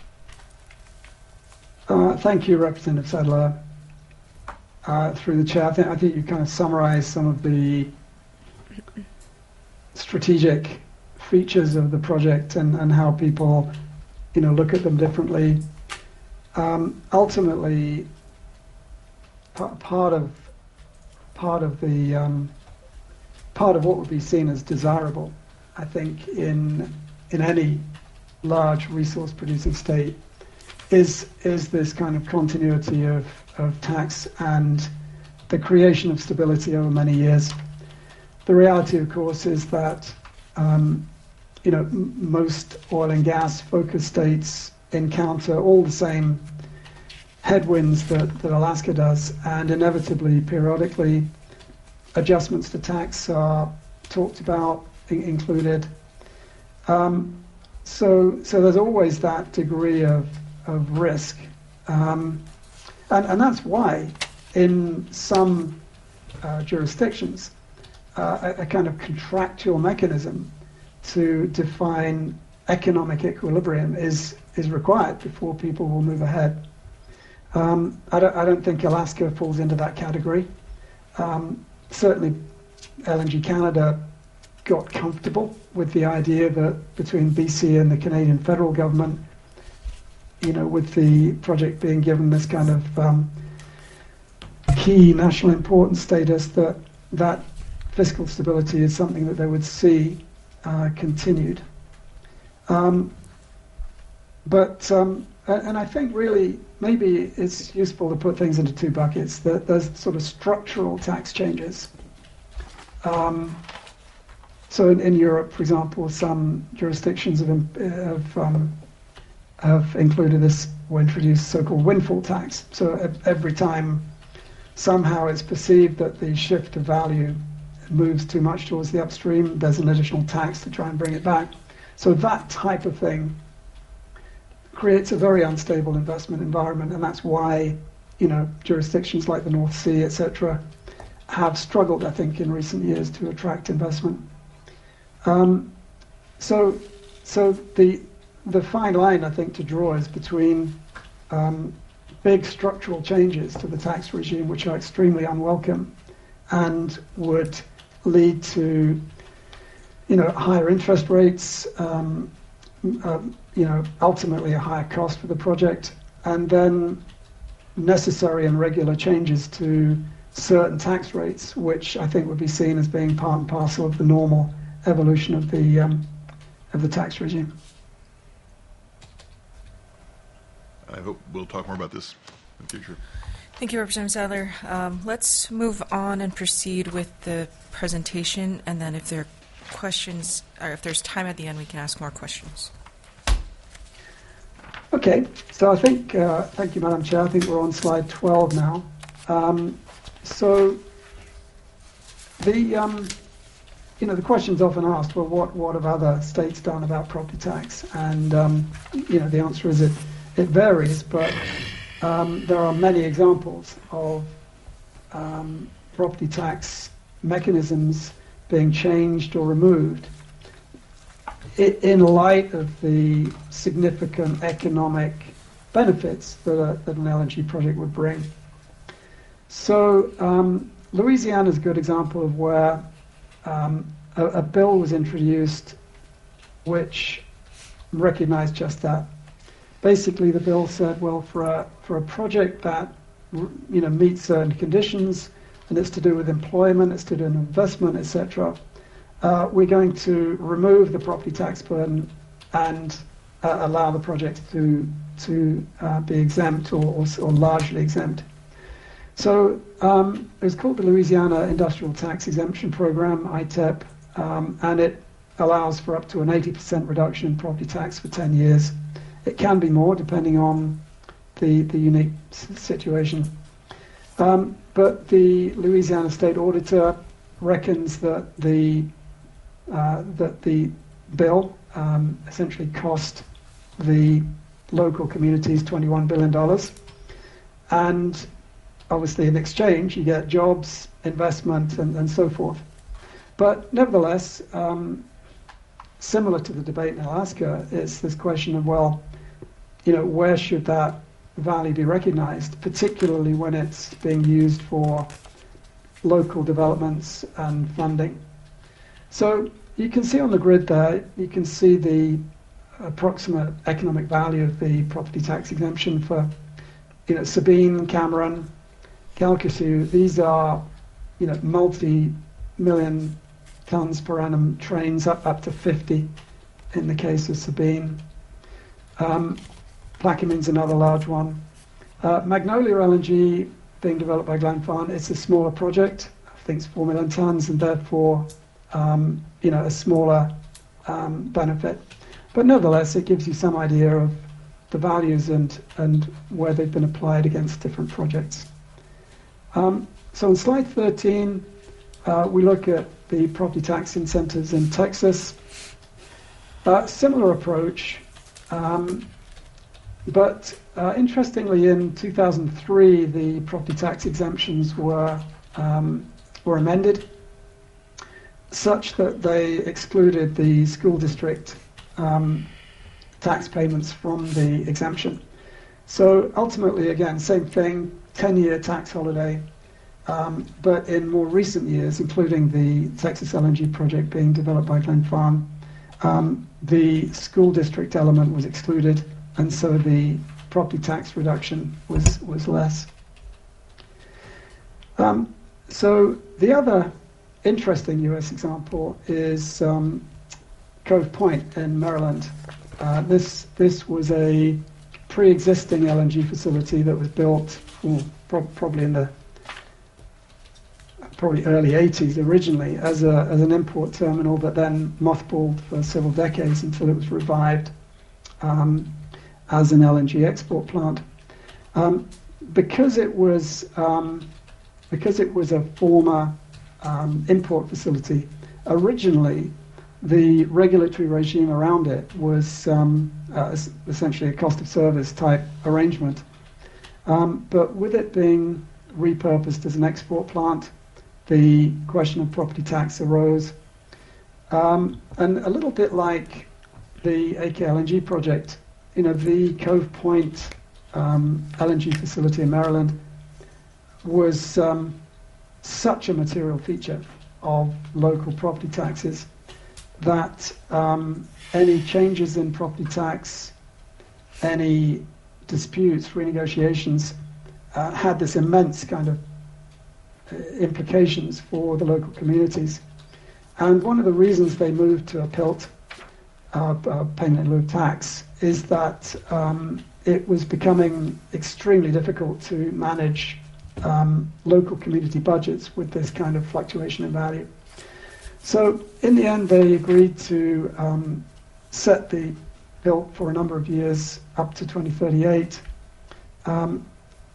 Uh, thank you, Representative Sadler. Uh, through the chair, I think, I think you kind of summarized some of the strategic features of the project and, and how people, you know, look at them differently. Um, ultimately, part of part of the um, part of what would be seen as desirable, I think, in in any large resource producing state is is this kind of continuity of, of tax and the creation of stability over many years. The reality, of course, is that um, you know m- most oil and gas focused states encounter all the same headwinds that, that Alaska does, and inevitably, periodically, adjustments to tax are talked about, in- included. Um, so, so there's always that degree of, of risk. Um, and, and that's why in some uh, jurisdictions, uh, a, a kind of contractual mechanism to define economic equilibrium is, is required before people will move ahead. Um, I, don't, I don't think Alaska falls into that category. Um, certainly, L N G Canada got comfortable with the idea that between B C and the Canadian federal government, you know, with the project being given this kind of um, key national importance status, that that fiscal stability is something that they would see uh, continued. Um, but um, and I think really maybe it's useful to put things into two buckets. That there's sort of structural tax changes. Um, so in, in Europe, for example, some jurisdictions have, have, um, have included this or introduced so-called windfall tax. So every time somehow it's perceived that the shift of value moves too much towards the upstream, there's an additional tax to try and bring it back. So that type of thing creates a very unstable investment environment, and that's why, you know, jurisdictions like the North Sea, et cetera, have struggled, I think, in recent years to attract investment. Um, so, so the the fine line, I think, to draw is between um, big structural changes to the tax regime, which are extremely unwelcome and would lead to, you know, higher interest rates, um, uh, you know, ultimately a higher cost for the project, and then necessary and regular changes to certain tax rates, which I think would be seen as being part and parcel of the normal evolution of the um, of the tax regime. I hope we'll talk more about this in the future. Thank you, Representative Sadler. Um, let's move on and proceed with the presentation, and then if there are questions, or if there's time at the end, we can ask more questions. Okay, so I think, uh, thank you, Madam Chair. I think we're on slide twelve now. Um, so the, um, you know, the question's often asked, well, what, what have other states done about property tax? And, um, you know, the answer is it, it varies, but um, there are many examples of um, property tax mechanisms being changed or removed in light of the significant economic benefits that, a, that an L N G project would bring. So um, Louisiana is a good example of where um, a, a bill was introduced which recognized just that. Basically, the bill said, well, for a, for a project that, you know, meets certain conditions, and it's to do with employment, it's to do with investment, et cetera, Uh, we're going to remove the property tax burden and uh, allow the project to to uh, be exempt or, or, or largely exempt. So um, it was called the Louisiana Industrial Tax Exemption Program, I T E P, um, and it allows for up to an eighty percent reduction in property tax for ten years. It can be more depending on the, the unique situation. Um, but the Louisiana State Auditor reckons that the Uh, that the bill um, essentially cost the local communities twenty-one billion dollars. And obviously in exchange you get jobs, investment, and, and so forth. But nevertheless, um, similar to the debate in Alaska, it's this question of, well, you know, where should that value be recognized, particularly when it's being used for local developments and funding. So you can see on the grid there, you can see the approximate economic value of the property tax exemption for, you know, Sabine, Cameron, Calcasieu. These are, you know, multi-million tons per annum trains, up up to fifty in the case of Sabine. Um, Plaquemines another large one. Uh, Magnolia L N G being developed by Glenfarne. It's a smaller project. I think it's four million tons, and therefore, Um, you know, a smaller um, benefit. But nevertheless, it gives you some idea of the values and, and where they've been applied against different projects. Um, so on slide thirteen, uh, we look at the property tax incentives in Texas. Uh, similar approach, um, but uh, interestingly, in two thousand three, the property tax exemptions were um, were amended such that they excluded the school district um, tax payments from the exemption. So ultimately, again, same thing, ten-year tax holiday, um, but in more recent years, including the Texas L N G project being developed by Glen Farm, um, the school district element was excluded, and so the property tax reduction was, was less. Um, so the other interesting U S example is um, Cove Point in Maryland. Uh, this, this was a pre-existing L N G facility that was built well, pro- probably in the probably early eighties originally as, a, as an import terminal, but then mothballed for several decades until it was revived um, as an L N G export plant. Um, because it was um, because it was a former um, import facility, originally the regulatory regime around it was um, uh, essentially a cost of service type arrangement. Um, but with it being repurposed as an export plant, the question of property tax arose. Um, and a little bit like the A K L N G project, you know, the Cove Point um, L N G facility in Maryland was um, such a material feature of local property taxes that um, any changes in property tax, any disputes, renegotiations, uh, had this immense kind of uh, implications for the local communities. And one of the reasons they moved to a P I L T, uh, uh, payment in lieu of tax, is that um, it was becoming extremely difficult to manage um, local community budgets with this kind of fluctuation in value. So in the end, they agreed to um, set the bill for a number of years up to twenty thirty-eight. Um,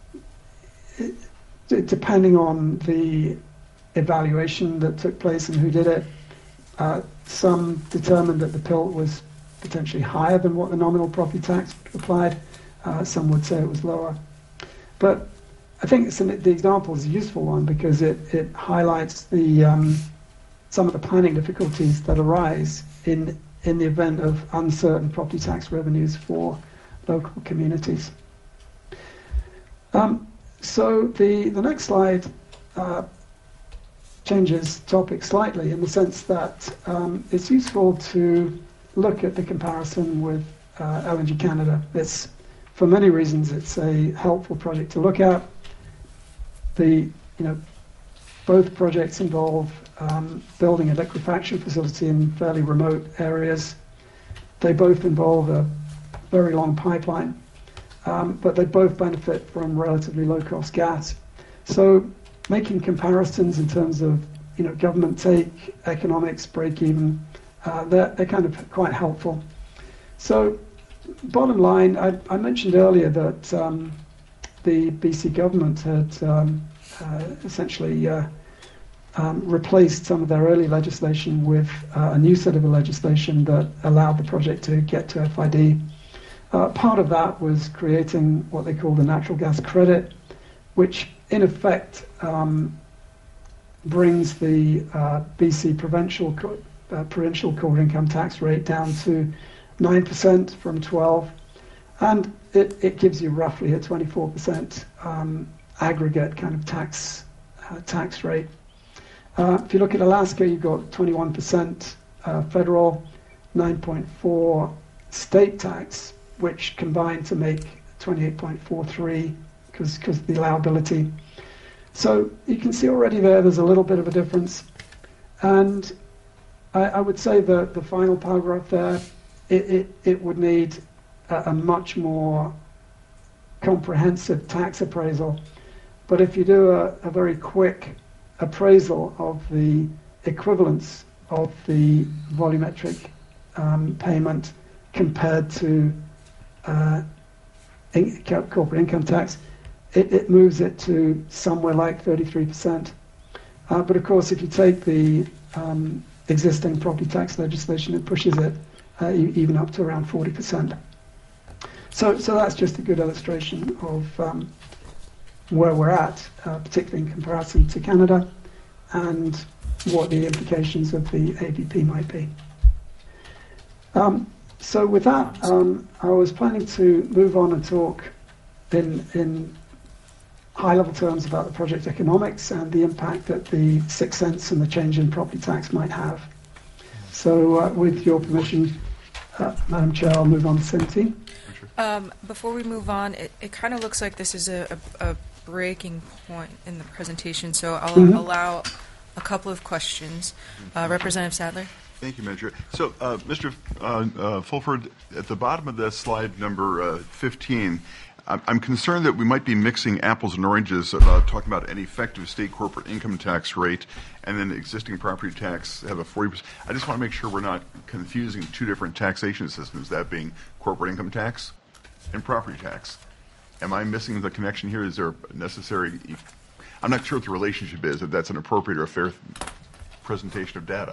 it, it, depending on the evaluation that took place and who did it, uh, some determined that the P I L T was potentially higher than what the nominal property tax applied. Uh, some would say it was lower. But I think it's an, the example is a useful one because it, it highlights the um, some of the planning difficulties that arise in in the event of uncertain property tax revenues for local communities. Um, so the, the next slide uh, changes topic slightly in the sense that um, it's useful to look at the comparison with uh, L N G Canada. It's, for many reasons, it's a helpful project to look at. The, you know, both projects involve um, building a liquefaction facility in fairly remote areas. They both involve a very long pipeline, um, but they both benefit from relatively low-cost gas. So making comparisons in terms of, you know, government take, economics, break-even, uh, they're, they're kind of quite helpful. So bottom line, I, I mentioned earlier that um, the B C government had um, uh, essentially uh, um, replaced some of their early legislation with uh, a new set of legislation that allowed the project to get to F I D. Uh, part of that was creating what they call the natural gas credit, which in effect um, brings the uh, B C provincial co- uh, provincial core income tax rate down to nine percent from twelve, and it, it gives you roughly a twenty-four percent um, aggregate kind of tax uh, tax rate. Uh, if you look at Alaska, you've got twenty-one percent uh, federal, nine point four state tax, which combine to make twenty-eight point four three because because of the allowability. So you can see already there there's a little bit of a difference. And I, I would say that the final paragraph there, it, it, it would need a, a much more comprehensive tax appraisal. But if you do a, a very quick appraisal of the equivalence of the volumetric um, payment compared to uh, in, corporate income tax, it, it moves it to somewhere like thirty-three percent. Uh, but of course, if you take the um, existing property tax legislation, it pushes it uh, e- even up to around forty percent. So, so that's just a good illustration of um, where we're at, uh, particularly in comparison to Canada, and what the implications of the A V P might be. Um, so with that, um, I was planning to move on and talk in, in high-level terms about the project economics and the impact that the six cents and the change in property tax might have. So uh, with your permission, uh, Madam Chair, I'll move on to seventeen. Um, before we move on, it, it kind of looks like this is a, a, a breaking point in the presentation, so I'll Mhm. allow a couple of questions. Uh, Representative Sadler? Thank you, Manager. So, uh, Mister F- uh, uh, Fulford, at the bottom of the slide number uh, fifteen, I'm, I'm concerned that we might be mixing apples and oranges about talking about an effective state corporate income tax rate and then existing property tax have a forty percent. I just want to make sure we're not confusing two different taxation systems, that being corporate income tax and property tax. Am I missing the connection here? Is there necessary? I'm not sure what the relationship is, if that's an appropriate or a fair presentation of data.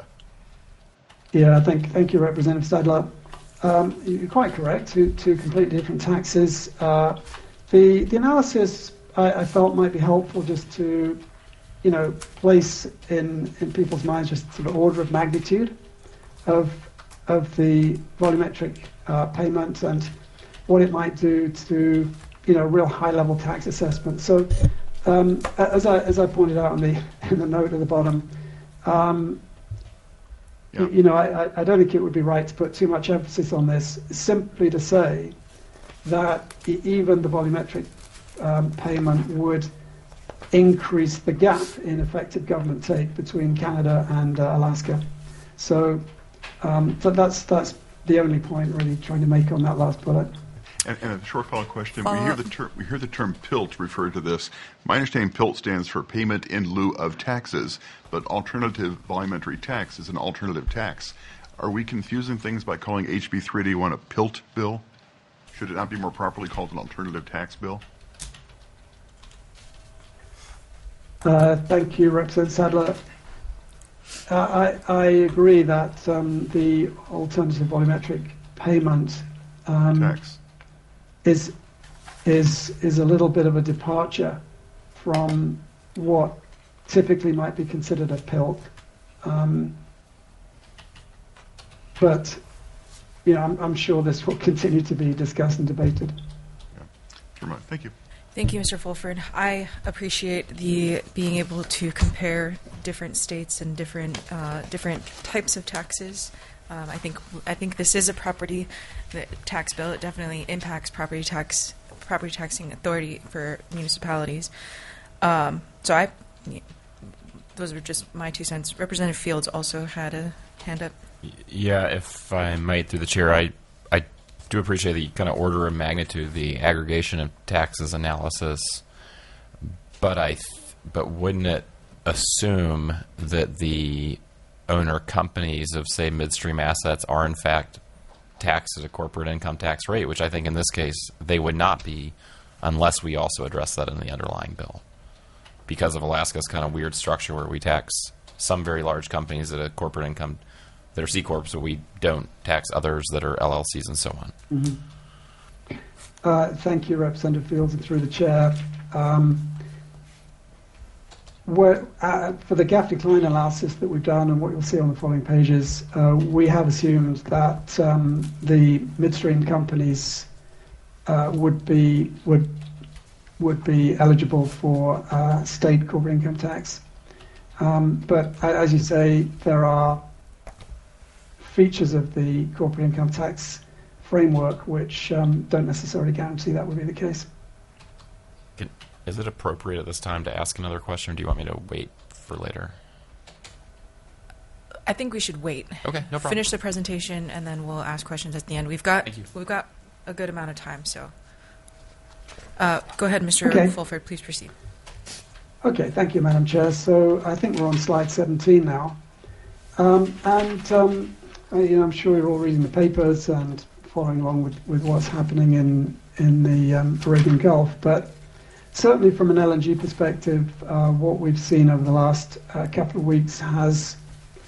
Yeah, thank, thank you, Representative Sadler. Um, you're quite correct, two, two completely different taxes. Uh, the, the analysis I, I felt might be helpful just to, you know, place in, in people's minds just sort of order of magnitude of, of the volumetric uh, payment and what it might do to, you know, real high-level tax assessment. So, um, as I as I pointed out in the in the note at the bottom, um, Yeah. you, you know, I, I don't think it would be right to put too much emphasis on this. Simply to say that e- even the volumetric um, payment would increase the gap in effective government take between Canada and uh, Alaska. So, um, so that's that's the only point really trying to make on that last bullet. And, and a short follow-up question. Follow we hear up. the term we hear the term P I L T referred to this. My understanding, P I L T stands for payment in lieu of taxes, but alternative voluntary tax is an alternative tax. Are we confusing things by calling H B three eighty-one a P I L T bill? Should it not be more properly called an alternative tax bill? Uh, thank you, Representative Sadler. Uh, I, I agree that um, the alternative volumetric payment um, Tax. is is is a little bit of a departure from what typically might be considered a P I L T. Um, but you know, I'm, I'm sure this will continue to be discussed and debated. Yeah. Vermont. Thank you. Thank you, Mister Fulford. I appreciate the being able to compare different states and different uh, different types of taxes. Um, I think I think this is a property tax bill. It definitely impacts property tax property taxing authority for municipalities. Um, so I, those were just my two cents. Representative Fields also had a hand up. Yeah, if I might, through the chair, I I do appreciate the kind of order of magnitude, the aggregation of taxes analysis, but I, th- but wouldn't it assume that the owner companies of, say, midstream assets are in fact taxed at a corporate income tax rate, which I think in this case they would not be unless we also address that in the underlying bill, because of Alaska's kind of weird structure where we tax some very large companies at a corporate income that are C corps, but we don't tax others that are L L Cs and so on. Mm-hmm. Uh, thank you, Representative Fields, and through the chair. Um, where, uh, for the gap decline analysis that we've done and what you'll see on the following pages, uh, we have assumed that um, the midstream companies uh, would be would would be eligible for uh, state corporate income tax. Um, but uh, as you say, there are features of the corporate income tax framework which um, don't necessarily guarantee that would be the case. Can, is it appropriate at this time to ask another question, or do you want me to wait for later? I think we should wait. Okay, no problem. Finish the presentation, and then we'll ask questions at the end. We've got Thank you. we've got a good amount of time, so uh, go ahead, Mister Okay. Fulford. Please proceed. Okay, thank you, Madam Chair. So I think we're on slide seventeen now. Um, and um, uh, you know, I'm sure you're all reading the papers and following along with, with what's happening in, in the um, Arabian Gulf. But certainly from an L N G perspective, uh, what we've seen over the last uh, couple of weeks has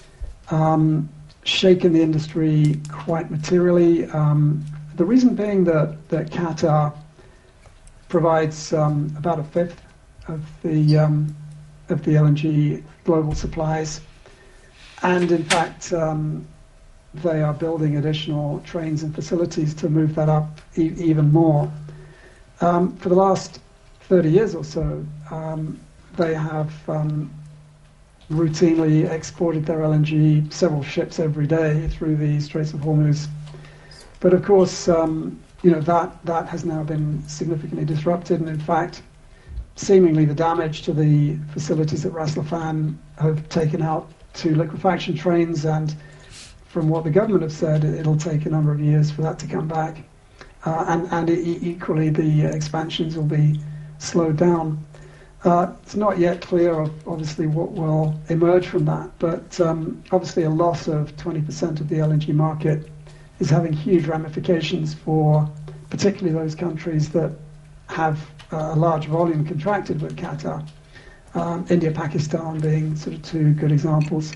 um, shaken the industry quite materially. Um, the reason being that, that Qatar provides um, about a fifth of the um, of the L N G global supplies, and in fact um, they are building additional trains and facilities to move that up e- even more. Um, for the last thirty years or so, um, they have um, routinely exported their L N G, several ships every day through the Straits of Hormuz. But of course, um, you know, that, that has now been significantly disrupted, and in fact, seemingly the damage to the facilities at Ras Laffan have taken out two liquefaction trains, and from what the government have said, it'll take a number of years for that to come back. Uh, and and e- equally, the expansions will be slowed down. Uh, it's not yet clear, of obviously, what will emerge from that, but um, obviously a loss of twenty percent of the L N G market is having huge ramifications for particularly those countries that have uh, a large volume contracted with Qatar. Um, India, Pakistan being sort of two good examples.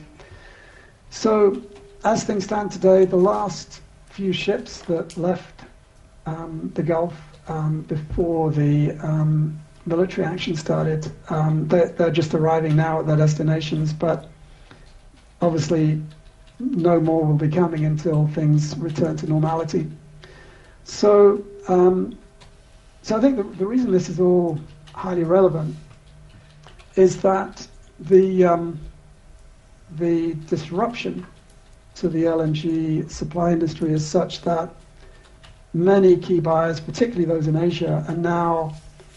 So, as things stand today, the last few ships that left um, the Gulf um, before the um, military action started, um, they're, they're just arriving now at their destinations, but obviously no more will be coming until things return to normality. So, um, so I think the, the reason this is all highly relevant is that the um, the disruption to the L N G supply industry is such that many key buyers, particularly those in Asia, are now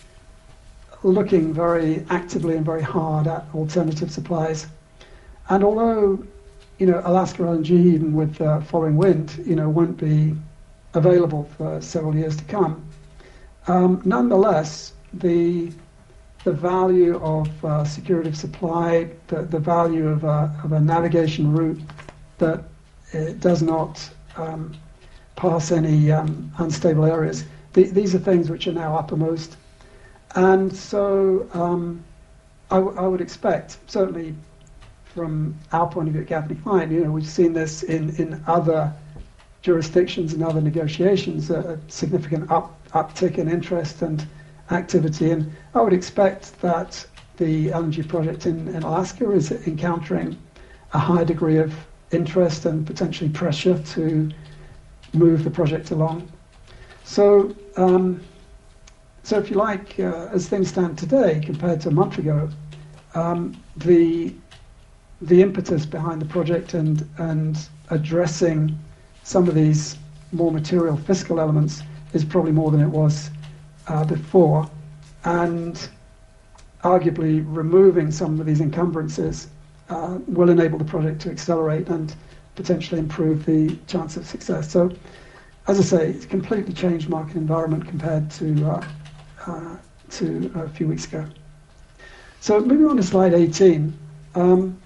looking very actively and very hard at alternative supplies. And although, you know, Alaska L N G, even with uh, following wind, you know, won't be available for several years to come, um, nonetheless, the the value of uh, security of supply, the, the value of a, of a navigation route that it does not um, pass any um, unstable areas. The, these are things which are now uppermost. And so um, I, w- I would expect, certainly from our point of view at Gaffney Klein, you know, we've seen this in, in other jurisdictions and other negotiations, a, a significant up, uptick in interest and activity. And I would expect that the L N G project in, in Alaska is encountering a high degree of interest and potentially pressure to move the project along. So, um, so if you like, uh, as things stand today compared to a month ago, um, the the impetus behind the project and and addressing some of these more material fiscal elements is probably more than it was uh, before, and arguably removing some of these encumbrances uh, will enable the project to accelerate and potentially improve the chance of success. So, as I say, it's a completely changed market environment compared to uh, uh, to a few weeks ago. So, moving on to slide eighteen, um,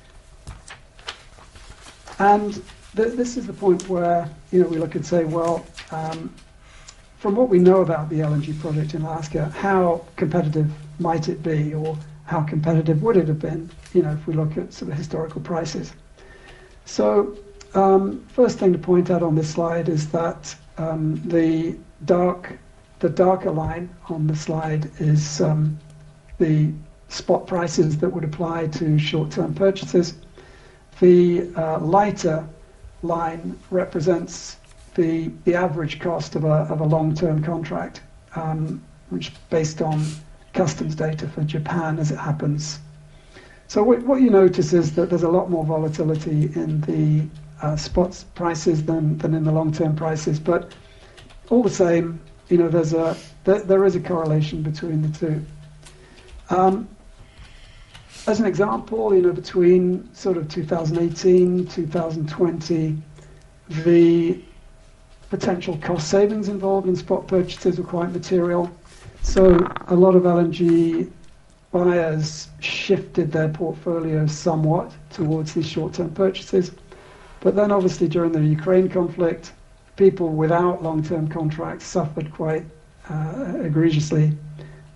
and th- this is the point where, you know, we look and say, well, um, from what we know about the L N G project in Alaska, how competitive might it be, or how competitive would it have been, you know, if we look at sort of historical prices? So, um, first thing to point out on this slide is that um, the dark, the darker line on the slide is um, the spot prices that would apply to short-term purchases. The uh, lighter line represents the the average cost of a of a long-term contract, um, which is based on customs data for Japan as it happens. So what, what you notice is that there's a lot more volatility in the uh, spot prices than than in the long-term prices, but all the same, you know, there's a there, there is a correlation between the two. Um, as an example, you know, between sort of two thousand eighteen, two thousand twenty, the potential cost savings involved in spot purchases were quite material. So a lot of L N G buyers shifted their portfolios somewhat towards these short-term purchases. But then obviously during the Ukraine conflict, people without long-term contracts suffered quite uh, egregiously.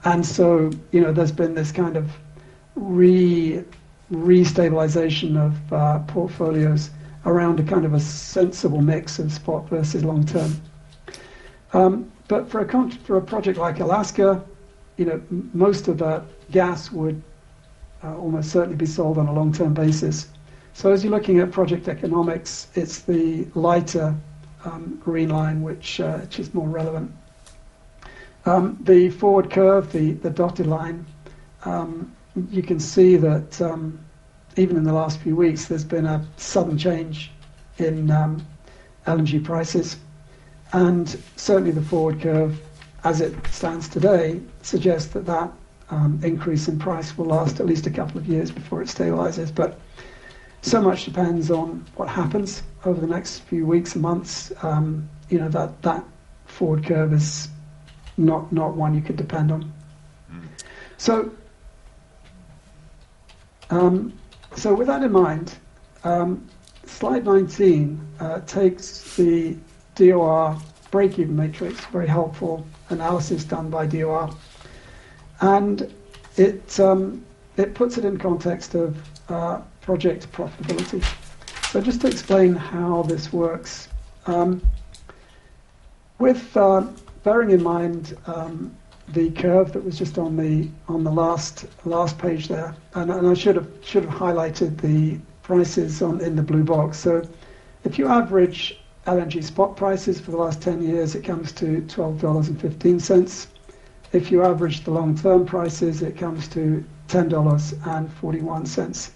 and so, you know, there's been this kind of re restabilization of uh, portfolios around a kind of a sensible mix of spot versus long term. Um, but for a con- for a project like Alaska, you know, m- most of that gas would uh, almost certainly be sold on a long term basis. So as you're looking at project economics, it's the lighter um, green line which, uh, which is more relevant. Um, the forward curve, the, the dotted line, um, you can see that um, even in the last few weeks, there's been a sudden change in um, L N G prices. And certainly the forward curve, as it stands today, suggests that that um, increase in price will last at least a couple of years before it stabilizes. But so much depends on what happens over the next few weeks and months. Um, you know, that, that forward curve is not, not one you could depend on. Mm. So, um, so with that in mind, um, slide nineteen uh, takes the D O R break-even matrix, very helpful analysis done by D O R, and it um, it puts it in context of uh, project profitability. So just to explain how this works, um, with uh, bearing in mind um, the curve that was just on the on the last last page there, and, and I should have should have highlighted the prices on in the blue box. So if you average L N G spot prices for the last ten years, it comes to twelve dollars and fifteen cents. If you average the long-term prices, it comes to ten dollars and forty-one cents.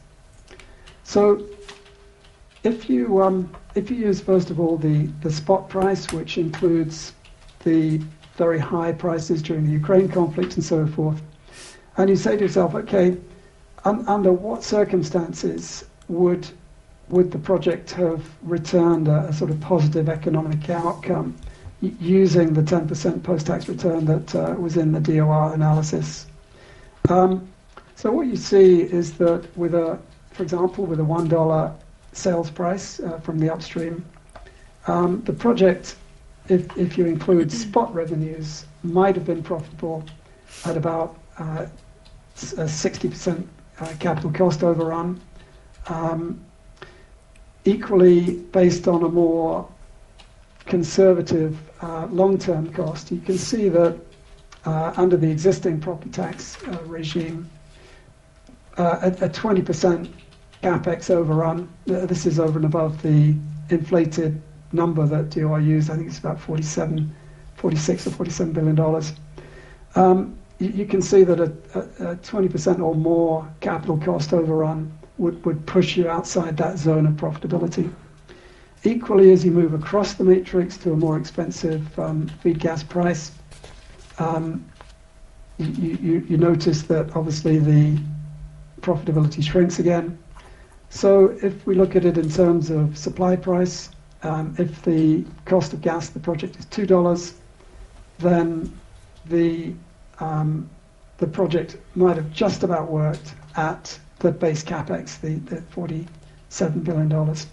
So if you um, if you use first of all the the spot price, which includes the very high prices during the Ukraine conflict and so forth, and you say to yourself, okay, un- under what circumstances would would the project have returned a, a sort of positive economic outcome y- using the ten percent post-tax return that uh, was in the D O R analysis? Um, so what you see is that with a, for example, with a one dollar sales price uh, from the upstream, um, the project, if, if you include spot revenues, might have been profitable at about uh, a sixty percent uh, capital cost overrun. Um, Equally, based on a more conservative uh, long-term cost, you can see that uh, under the existing property tax uh, regime, uh, a, a twenty percent capex overrun, uh, this is over and above the inflated number that D O R used, I think it's about forty-seven, forty-six or forty-seven billion dollars. Um, you, you can see that a, a, a twenty percent or more capital cost overrun Would, would push you outside that zone of profitability. Equally, as you move across the matrix to a more expensive um, feed gas price, um, you, you, you notice that obviously the profitability shrinks again. So if we look at it in terms of supply price, um, if the cost of gas of the project is two dollars, then the, um, the project might have just about worked at the base capex, the, the forty-seven billion dollars.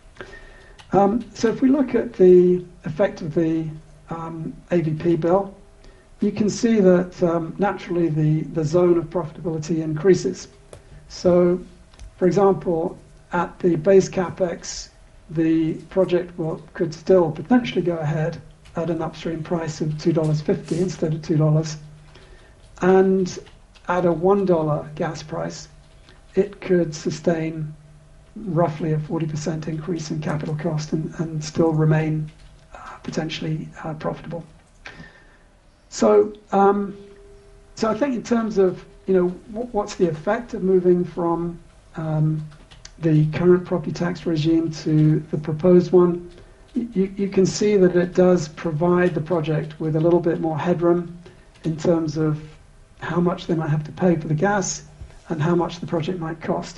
Um, so if we look at the effect of the um, A V P bill, you can see that um, naturally the, the zone of profitability increases. So, for example, at the base capex, the project will, could still potentially go ahead at an upstream price of two dollars fifty instead of two dollars. And at a one dollar gas price, it could sustain roughly a forty percent increase in capital cost and, and still remain uh, potentially uh, profitable. So, um, so I think in terms of, you know, w- what's the effect of moving from um, the current property tax regime to the proposed one, you, you can see that it does provide the project with a little bit more headroom in terms of how much they might have to pay for the gas and how much the project might cost.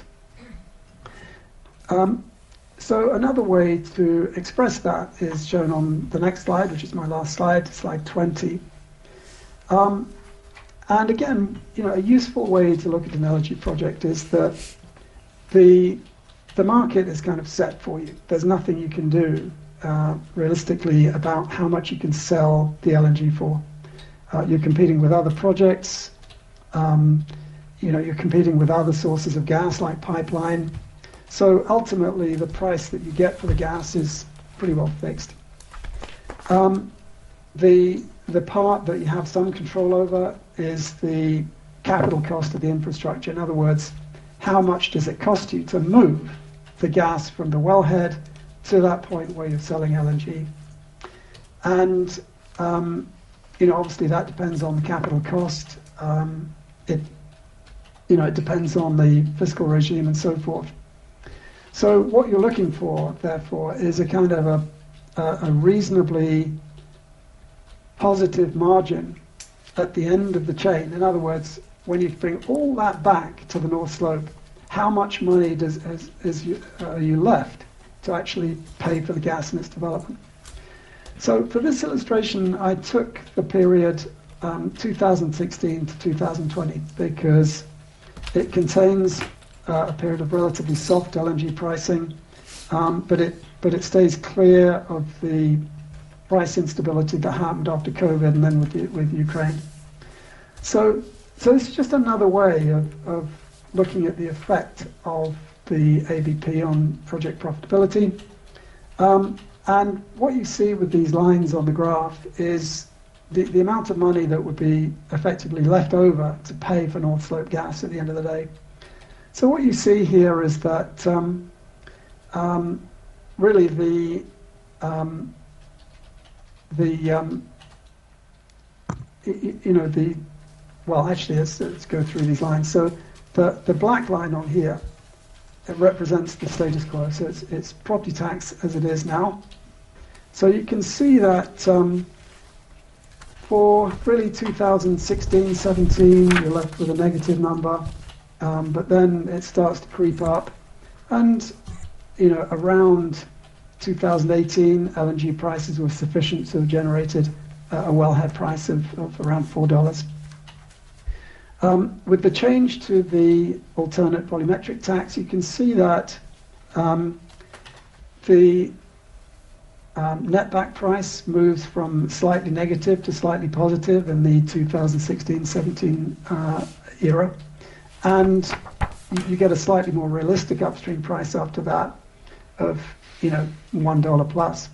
Um, so another way to express that is shown on the next slide, which is my last slide, slide twenty. Um, and again, you know, a useful way to look at an L N G project is that the the market is kind of set for you. There's nothing you can do uh, realistically about how much you can sell the L N G for. Uh, you're competing with other projects. Um, you know, you're competing with other sources of gas like pipeline. So ultimately, the price that you get for the gas is pretty well fixed. Um, the the part that you have some control over is the capital cost of the infrastructure. In other words, how much does it cost you to move the gas from the wellhead to that point where you're selling L N G? And um, you know, obviously that depends on the capital cost. Um, it you know, it depends on the fiscal regime and so forth. So what you're looking for, therefore, is a kind of a, a, a reasonably positive margin at the end of the chain. In other words, when you bring all that back to the North Slope, how much money does is, is you, uh, are you left to actually pay for the gas and its development? So for this illustration, I took the period um, two thousand sixteen to two thousand twenty because it contains uh, a period of relatively soft L N G pricing, um, but it but it stays clear of the price instability that happened after COVID and then with the, with Ukraine. So so this is just another way of, of looking at the effect of the A B P on project profitability. Um, and what you see with these lines on the graph is the, the amount of money that would be effectively left over to pay for North Slope gas at the end of the day. So what you see here is that um, um, really the um, the um, you, you know the well actually let's, let's go through these lines. So the the black line on here, it represents the status quo. So it's it's property tax as it is now. So you can see that um, for really two thousand sixteen seventeen you're left with a negative number. Um, but then it starts to creep up, and you know around two thousand eighteen, L N G prices were sufficient to have generated uh, a wellhead price of, of around four dollars. Um, with the change to the alternate volumetric tax, you can see that um, the um, netback price moves from slightly negative to slightly positive in the two thousand sixteen seventeen uh, era. And you get a slightly more realistic upstream price after that of, you know, one dollar plus.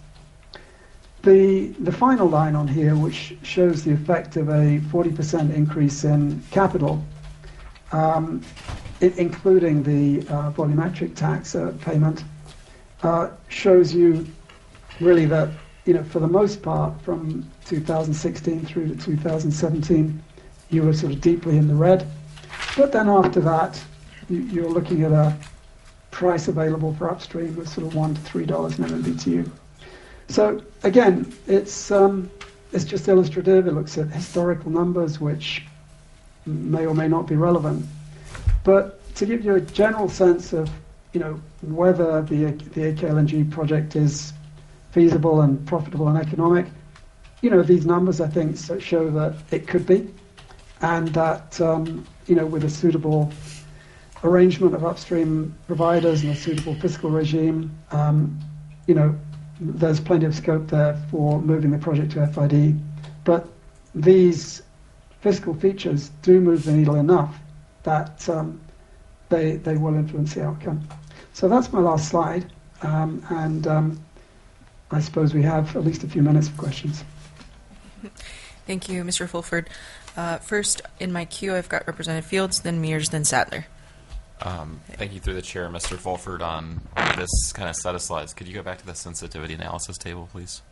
The the final line on here, which shows the effect of a forty percent increase in capital, um, it, including the uh, volumetric tax uh, payment, uh, shows you really that, you know, for the most part, from two thousand sixteen through to two thousand seventeen, you were sort of deeply in the red. But then after that, you, you're looking at a price available for upstream of sort of one to three dollars an M M B T U. So again, it's um, it's just illustrative. It looks at historical numbers, which may or may not be relevant. But to give you a general sense of, you know, whether the the A K L N G project is feasible and profitable and economic, you know, these numbers I think show that it could be, and that um, you know, with a suitable arrangement of upstream providers and a suitable fiscal regime, um, you know, there's plenty of scope there for moving the project to F I D. But these fiscal features do move the needle enough that um, they they will influence the outcome. So that's my last slide, um, and um, I suppose we have at least a few minutes for questions. Thank you, Mister Fulford. Uh, first, in my queue, I've got Representative Fields, then Mears, then Sadler. Um, thank you through the chair, Mister Fulford, on this kind of set of slides. Could you go back to the sensitivity analysis table, please?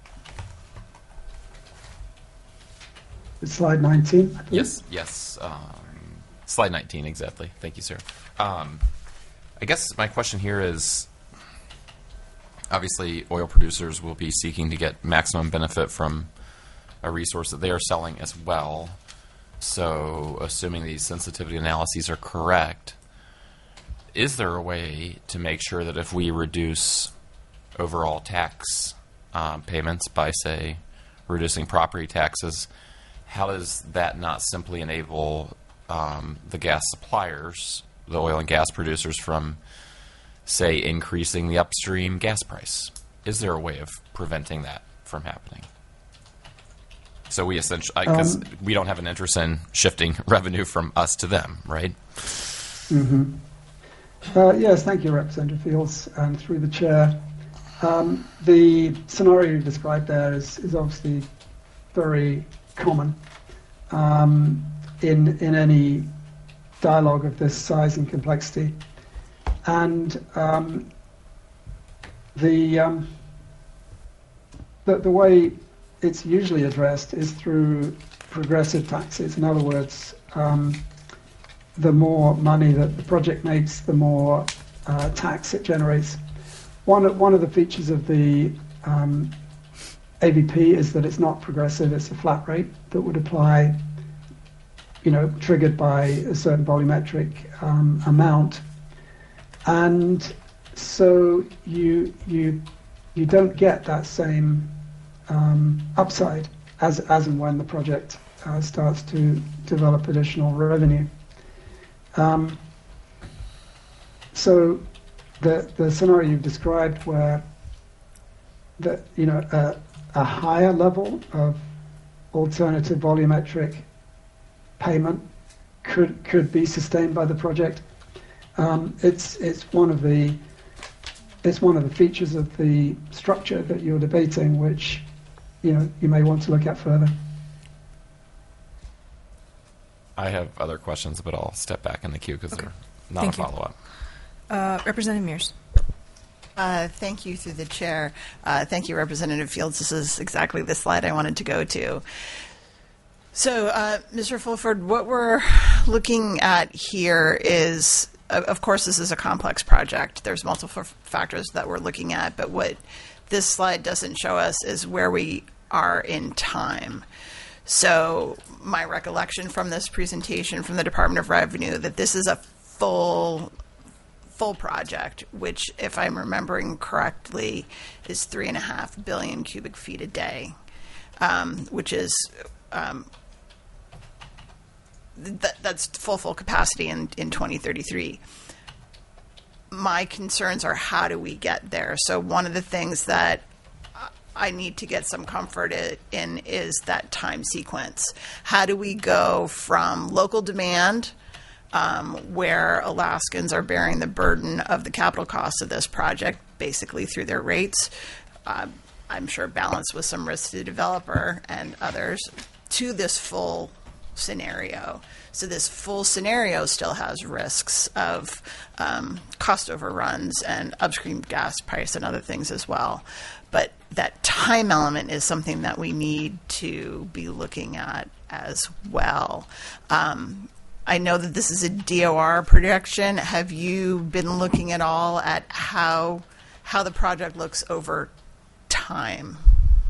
It's slide nineteen. I believe. Yes, yes. Um, slide nineteen, exactly. Thank you, sir. Um, I guess my question here is, obviously, oil producers will be seeking to get maximum benefit from a resource that they are selling as well. So, assuming these sensitivity analyses are correct, is there a way to make sure that if we reduce overall tax um, payments by, say, reducing property taxes, how does that not simply enable um, the gas suppliers, the oil and gas producers, from, say, increasing the upstream gas price? Is there a way of preventing that from happening? So we essentially, because Um, we don't have an interest in shifting revenue from us to them, right? mhm. Uh, yes, thank you, Representative Fields, and through the chair. Um, the scenario you described there is, is obviously very common um, in in any dialogue of this size and complexity, and um, the, um, the the way it's usually addressed is through progressive taxes. In other words, um, the more money that the project makes, the more uh, tax it generates. One of, one of the features of the um, A V P is that it's not progressive, it's a flat rate that would apply, you know, triggered by a certain volumetric um, amount. And so you, you, you don't get that same um, upside as, as and when the project uh, starts to develop additional revenue. Um, so the the scenario you've described, where the you know a, a higher level of alternative volumetric payment could could be sustained by the project. Um, it's it's one of the it's one of the features of the structure that you're debating, which you know you may want to look at further. I have other questions, but I'll step back in the queue because Okay. they're not Thank a you. follow-up. Uh, Representative Mears. Uh, thank you through the chair. Uh, thank you, Representative Fields. This is exactly the slide I wanted to go to. So, uh, Mister Fulford, what we're looking at here is, of of course, this is a complex project. There's multiple f- factors that we're looking at, but what this slide doesn't show us is where we are in time. So my recollection from this presentation from the Department of Revenue that this is a full full project, which, if I'm remembering correctly, is three and a half billion cubic feet a day, um, which is um, th- that's full full capacity in, in twenty thirty-three. My concerns are, how do we get there? So one of the things that I need to get some comfort in is that time sequence. How do we go from local demand, um, where Alaskans are bearing the burden of the capital costs of this project, basically through their rates, uh, I'm sure balanced with some risk to the developer and others, to this full scenario. So this full scenario still has risks of um, cost overruns and upstream gas price and other things as well. But that time element is something that we need to be looking at as well. Um, I know that this is a D O R projection. Have you been looking at all at how how the project looks over time?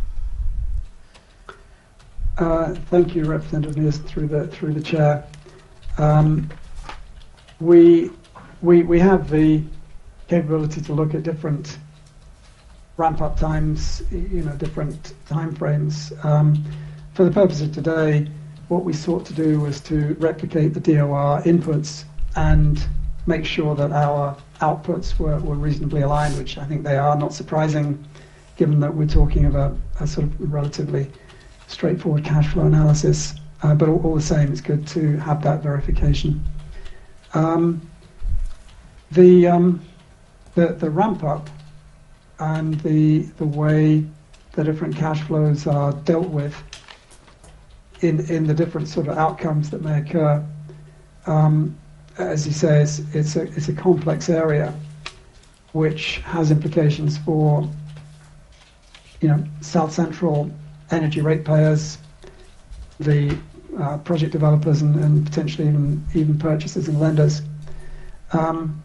Uh, thank you, Representative Mears, through the through the chair. Um, we we we have the capability to look at different ramp-up times, you know, different time frames. Um, for the purpose of today, what we sought to do was to replicate the D O R inputs and make sure that our outputs were, were reasonably aligned, which I think they are, not surprising, given that we're talking about a sort of relatively straightforward cash flow analysis. Uh, but all, all the same, it's good to have that verification. Um, the, um, the the ramp-up and the the way the different cash flows are dealt with in in the different sort of outcomes that may occur. Um, as you say, it's, it's a it's a complex area, which has implications for you know South Central energy ratepayers, the uh, project developers, and, and potentially even even purchasers and lenders. Um,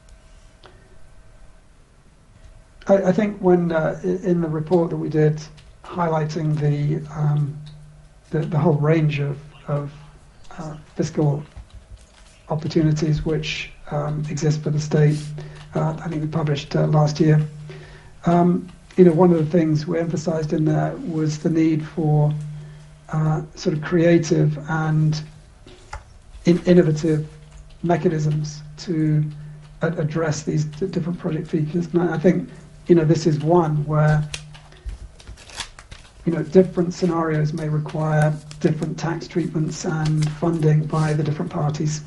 I, I think when uh, in the report that we did, highlighting the um, the, the whole range of, of uh, fiscal opportunities which um, exist for the state, uh, I think we published uh, last year. Um, you know, one of the things we emphasised in there was the need for uh, sort of creative and in innovative mechanisms to ad- address these d- different project features. And I, I think, you know, this is one where you know, different scenarios may require different tax treatments and funding by the different parties.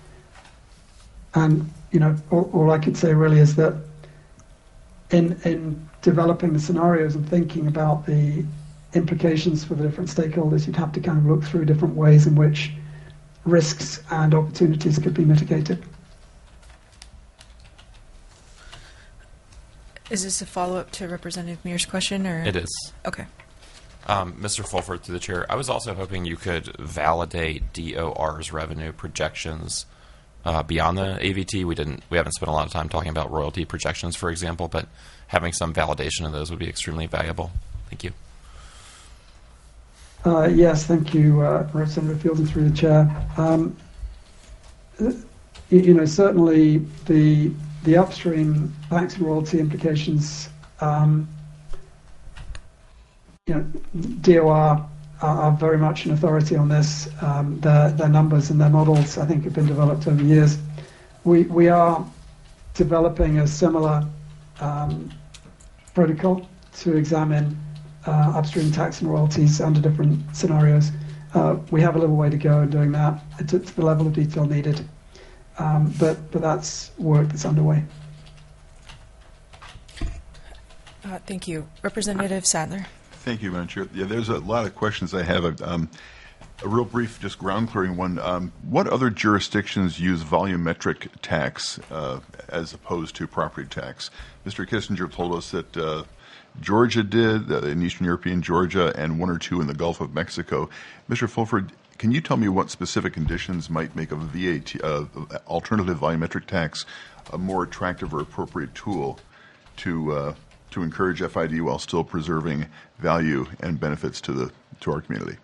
And, you know, all, all I could say really is that in in developing the scenarios and thinking about the implications for the different stakeholders, you'd have to kind of look through different ways in which risks and opportunities could be mitigated. Is this a follow-up to Representative Muir's question, or? It is. Okay. Um, Mister Fulford, through the chair, I was also hoping you could validate D O R's revenue projections uh, beyond the A V T. We didn't. We haven't spent a lot of time talking about royalty projections, for example, but having some validation of those would be extremely valuable. Thank you. Uh, yes, thank you, uh, Representative Fields, through the chair. Um, you, you know, certainly the the upstream tax and royalty implications. Um, you know, D O R are, are very much an authority on this. Um, their their numbers and their models, I think, have been developed over years. We we are developing a similar um, protocol to examine Uh, upstream tax and royalties under different scenarios. Uh, we have a little way to go in doing that to, to the level of detail needed, um, but but that's work that's underway. Uh, thank you. Representative Sadler. Thank you, Madam Chair. Yeah, there's a lot of questions I have. Um, a real brief, just ground clearing one. Um, what other jurisdictions use volumetric tax uh, as opposed to property tax? Mister Kissinger told us that uh, Georgia did, uh, in Eastern European Georgia, and one or two in the Gulf of Mexico. Mister Fulford, can you tell me what specific conditions might make a V A T, uh, alternative volumetric tax, a more attractive or appropriate tool to uh, to encourage F I D while still preserving value and benefits to the to our community?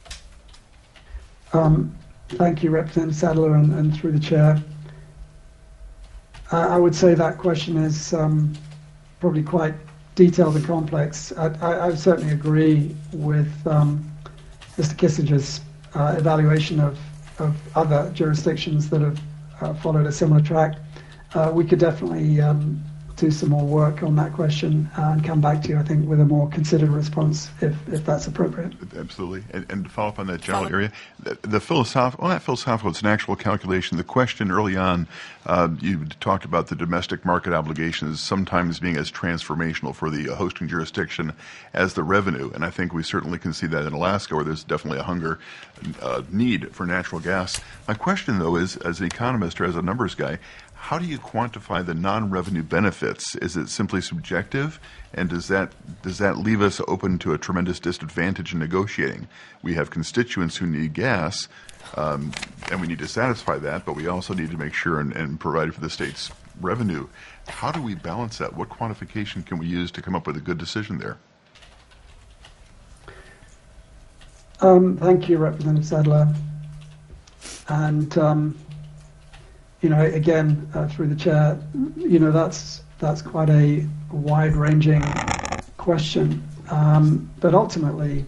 Um, thank you, Representative Sadler, and, and through the chair. I, I would say that question is um, probably quite detailed and complex. I, I, I certainly agree with um, Mister Kissinger's uh, evaluation of, of other jurisdictions that have uh, followed a similar track. Uh, we could definitely um, do some more work on that question and come back to you, I think, with a more considered response, if, if that's appropriate. Absolutely. And, and to follow up on that general Follow. area, the, the philosophical, well, not philosophical, it's an actual calculation. The question early on, uh, you talked about the domestic market obligations sometimes being as transformational for the hosting jurisdiction as the revenue. And I think we certainly can see that in Alaska, where there's definitely a hunger uh, need for natural gas. My question, though, is, as an economist or as a numbers guy, how do you quantify the non-revenue benefits? Is it simply subjective, and does that does that leave us open to a tremendous disadvantage in negotiating? We have constituents who need gas, um, and we need to satisfy that, but we also need to make sure and, and provide for the state's revenue. How do we balance that? What quantification can we use to come up with a good decision there? Um, thank you, Representative Sadler. And um, you know, again, uh, through the chair, you know, that's that's quite a wide-ranging question. Um, but ultimately,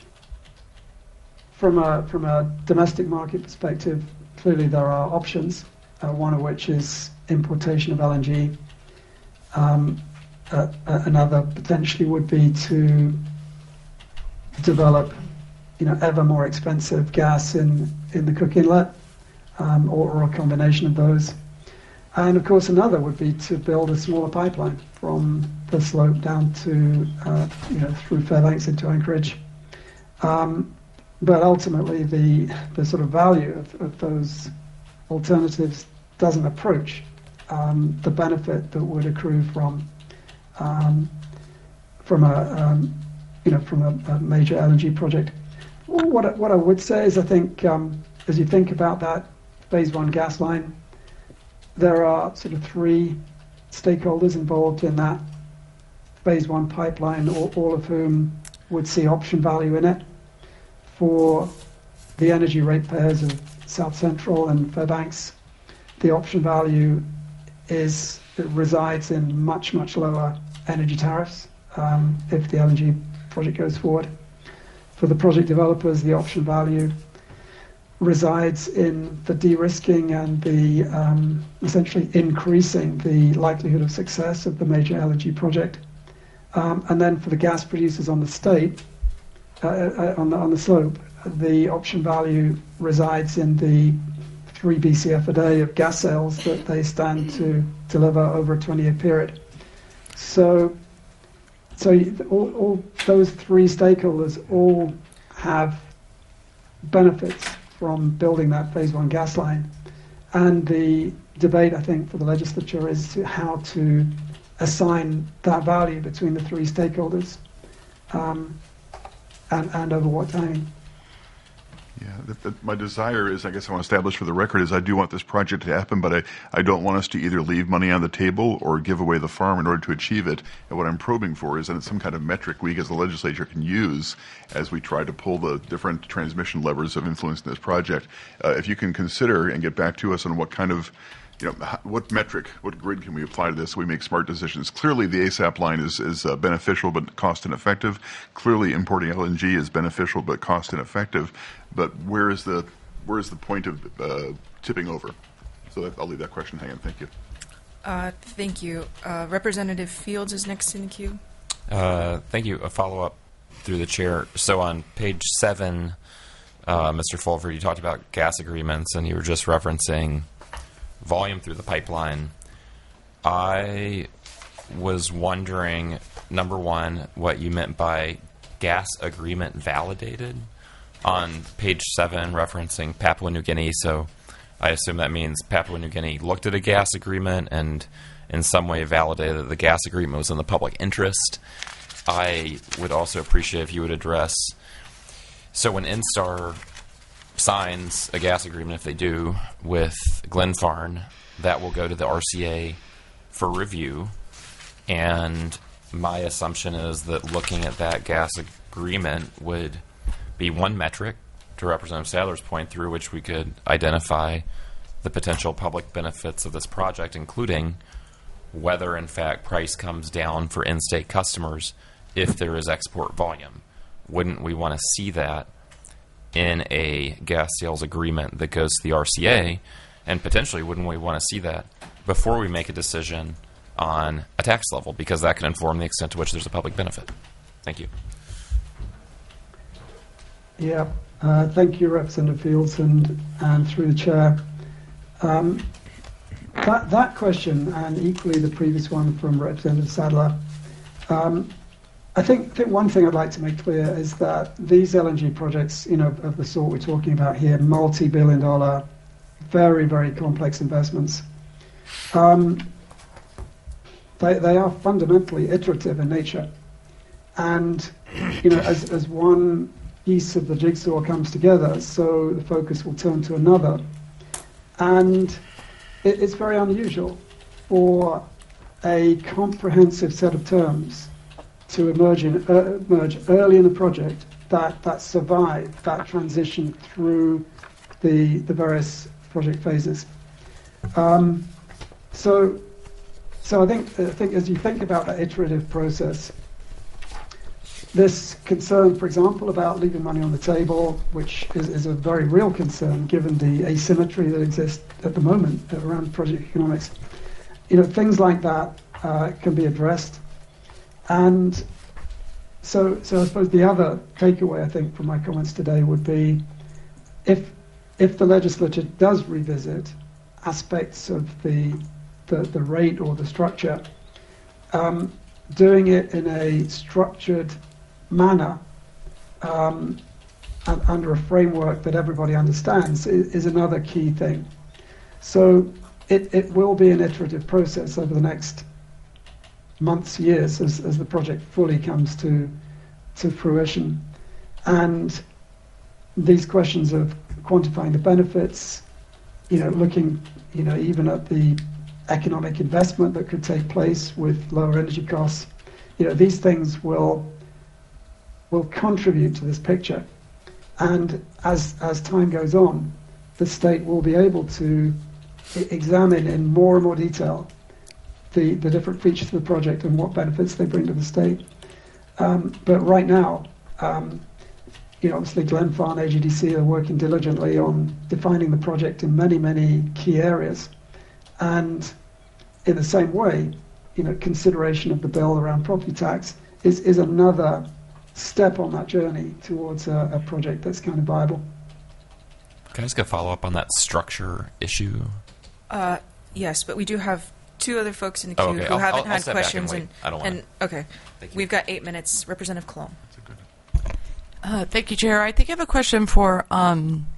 from a from a domestic market perspective, clearly there are options. Uh, one of which is importation of L N G. Um, uh, uh, another potentially would be to develop, you know, ever more expensive gas in in the Cook Inlet. Um, or, or a combination of those. And of course another would be to build a smaller pipeline from the slope down to, uh, you know, through Fairbanks into Anchorage. Um, but ultimately the the sort of value of, of those alternatives doesn't approach um, the benefit that would accrue from um, from a um, you know from a, a major L N G project. What I, what I would say is I think um, as you think about that Phase One gas line, there are sort of three stakeholders involved in that Phase One pipeline, all, all of whom would see option value in it. For the energy ratepayers of South Central and Fairbanks, the option value is it resides in much much lower energy tariffs um, if the L N G project goes forward. For the project developers, the option value resides in the de-risking and the um, essentially increasing the likelihood of success of the major L N G project. Um, and then for the gas producers on the state, uh, uh, on the on the slope, the option value resides in the three B C F a day of gas sales that they stand to deliver over a twenty-year period. So, so all, all those three stakeholders all have benefits from building that phase one gas line, and the debate, I think, for the legislature is to how to assign that value between the three stakeholders, um, and, and over what timing. Yeah, that, that my desire is, I guess I want to establish for the record, is I do want this project to happen, but I, I don't want us to either leave money on the table or give away the farm in order to achieve it. And what I'm probing for is that it's some kind of metric we as the legislature can use as we try to pull the different transmission levers of influence in this project. Uh, if you can consider and get back to us on what kind of You know, what metric, what grid can we apply to this so we make smart decisions? Clearly, the A S A P line is, is uh, beneficial but cost ineffective. Clearly, importing L N G is beneficial but cost ineffective. But where is the where is the point of uh, tipping over? So that, I'll leave that question hanging. Thank you. Uh, thank you. Uh, Representative Fields is next in the queue. Uh, thank you. A follow-up through the chair. So on page seven, uh, Mister Fulford, you talked about gas agreements, and you were just referencing volume through the pipeline. I was wondering, number one, what you meant by gas agreement validated on page seven, referencing Papua New Guinea. So I assume that means Papua New Guinea looked at a gas agreement and in some way validated that the gas agreement was in the public interest. I would also appreciate if you would address, so when Instar signs a gas agreement, if they do, with Glenfarne, that will go to the R C A for review. And my assumption is that looking at that gas agreement would be one metric, to Representative Sadler's point, through which we could identify the potential public benefits of this project, including whether, in fact, price comes down for in-state customers if there is export volume. Wouldn't we want to see that in a gas sales agreement that goes to the R C A, and potentially wouldn't we want to see that before we make a decision on a tax level, because that can inform the extent to which there's a public benefit? Thank you. Yeah, uh, thank you, Representative Fields, and, and through the chair. Um, that, that question, and equally the previous one from Representative Sadler, um, I think, I think one thing I'd like to make clear is that these L N G projects, you know, of the sort we're talking about here, multi-billion dollar, very, very complex investments, um, they, they are fundamentally iterative in nature. And, you know, as, as one piece of the jigsaw comes together, so the focus will turn to another. And it, it's very unusual for a comprehensive set of terms to emerge, in, uh, emerge early in the project that, that survive that transition through the, the various project phases. Um, so, so I think, I think as you think about that iterative process, this concern, for example, about leaving money on the table, which is, is a very real concern given the asymmetry that exists at the moment around project economics, you know, things like that uh, can be addressed. And so, so I suppose the other takeaway, I think, from my comments today would be, if if the legislature does revisit aspects of the the, the rate or the structure, um, doing it in a structured manner um, and under a framework that everybody understands is, is another key thing. So it, it will be an iterative process over the next months, years, as, as the project fully comes to to fruition. And these questions of quantifying the benefits, you know, looking, you know, even at the economic investment that could take place with lower energy costs, you know, these things will will contribute to this picture. And as as time goes on, the state will be able to I- examine in more and more detail the, the different features of the project and what benefits they bring to the state. Um, but right now, um, you know, obviously Glenfarne, A G D C are working diligently on defining the project in many, many key areas. And in the same way, you know, consideration of the bill around property tax is, is another step on that journey towards a, a project that's kind of viable. Can I just get a follow up on that structure issue? Uh, yes, but we do have two other folks in the queue Oh, okay. who I'll- haven't I'll- I'll had step back and questions. wait. And, I don't wanna- and okay, Thank you. we've got eight minutes. Representative Colon. Uh, thank you, Chair. I think I have a question for um,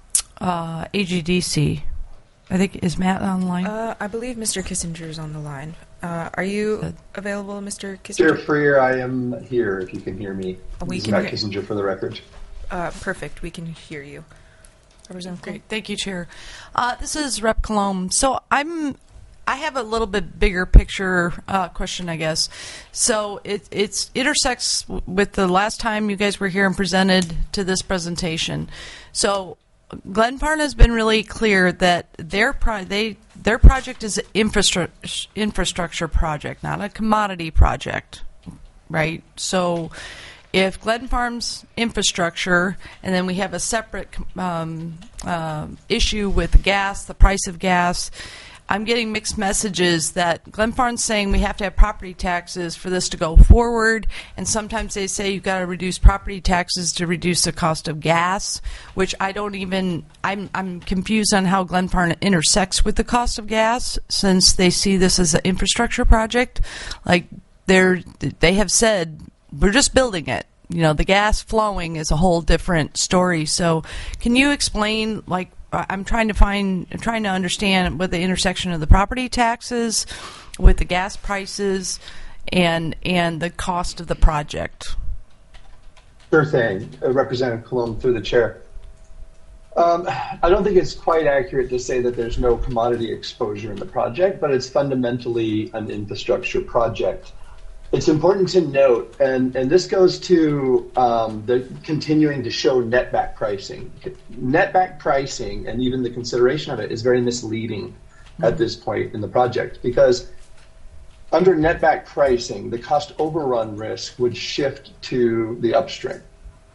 uh, A G D C. I think, is Matt on the line? Uh, I believe Mister Kissinger is on the line. Uh, are you Good. available, Mister Chair Kissinger? Freer, I am here if you can hear me. We This is can Matt hear- Kissinger for the record. Uh, perfect. We can hear you. Representative Colon. Great. Thank you, Chair. Uh, this is Rep Colomb. So I'm, I have a little bit bigger picture uh, question, I guess. So it it's intersects w- with the last time you guys were here and presented to this presentation. So Glen Parn has been really clear that their pro- they their project is an infrastru- infrastructure project, not a commodity project, right? So if Glen Farms infrastructure, and then we have a separate um, uh, issue with gas, the price of gas, I'm getting mixed messages that Glen Farms saying we have to have property taxes for this to go forward, and sometimes they say you've got to reduce property taxes to reduce the cost of gas, which I don't even, I'm, I'm confused on how Glen Farm intersects with the cost of gas, since they see this as an infrastructure project. Like, they're, they have said, we're just building it. You know, the gas flowing is a whole different story. So can you explain, like, I'm trying to find, I'm trying to understand what the intersection of the property taxes with the gas prices and and the cost of the project. Sure thing. Uh, Representative Colomb through the chair. Um, I don't think it's quite accurate to say that there's no commodity exposure in the project, but it's fundamentally an infrastructure project. It's important to note, and, and this goes to um, the continuing to show netback pricing. Netback pricing, and even the consideration of it, is very misleading at this point in the project, because under netback pricing, the cost overrun risk would shift to the upstream.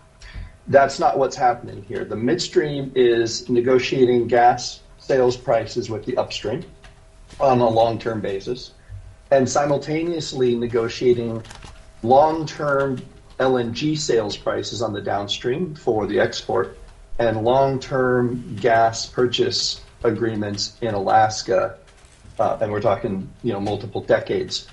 That's not what's happening here. The midstream is negotiating gas sales prices with the upstream on a long-term basis, and simultaneously negotiating long-term L N G sales prices on the downstream for the export, and long-term gas purchase agreements in Alaska, uh, and we're talking, you know, multiple decades.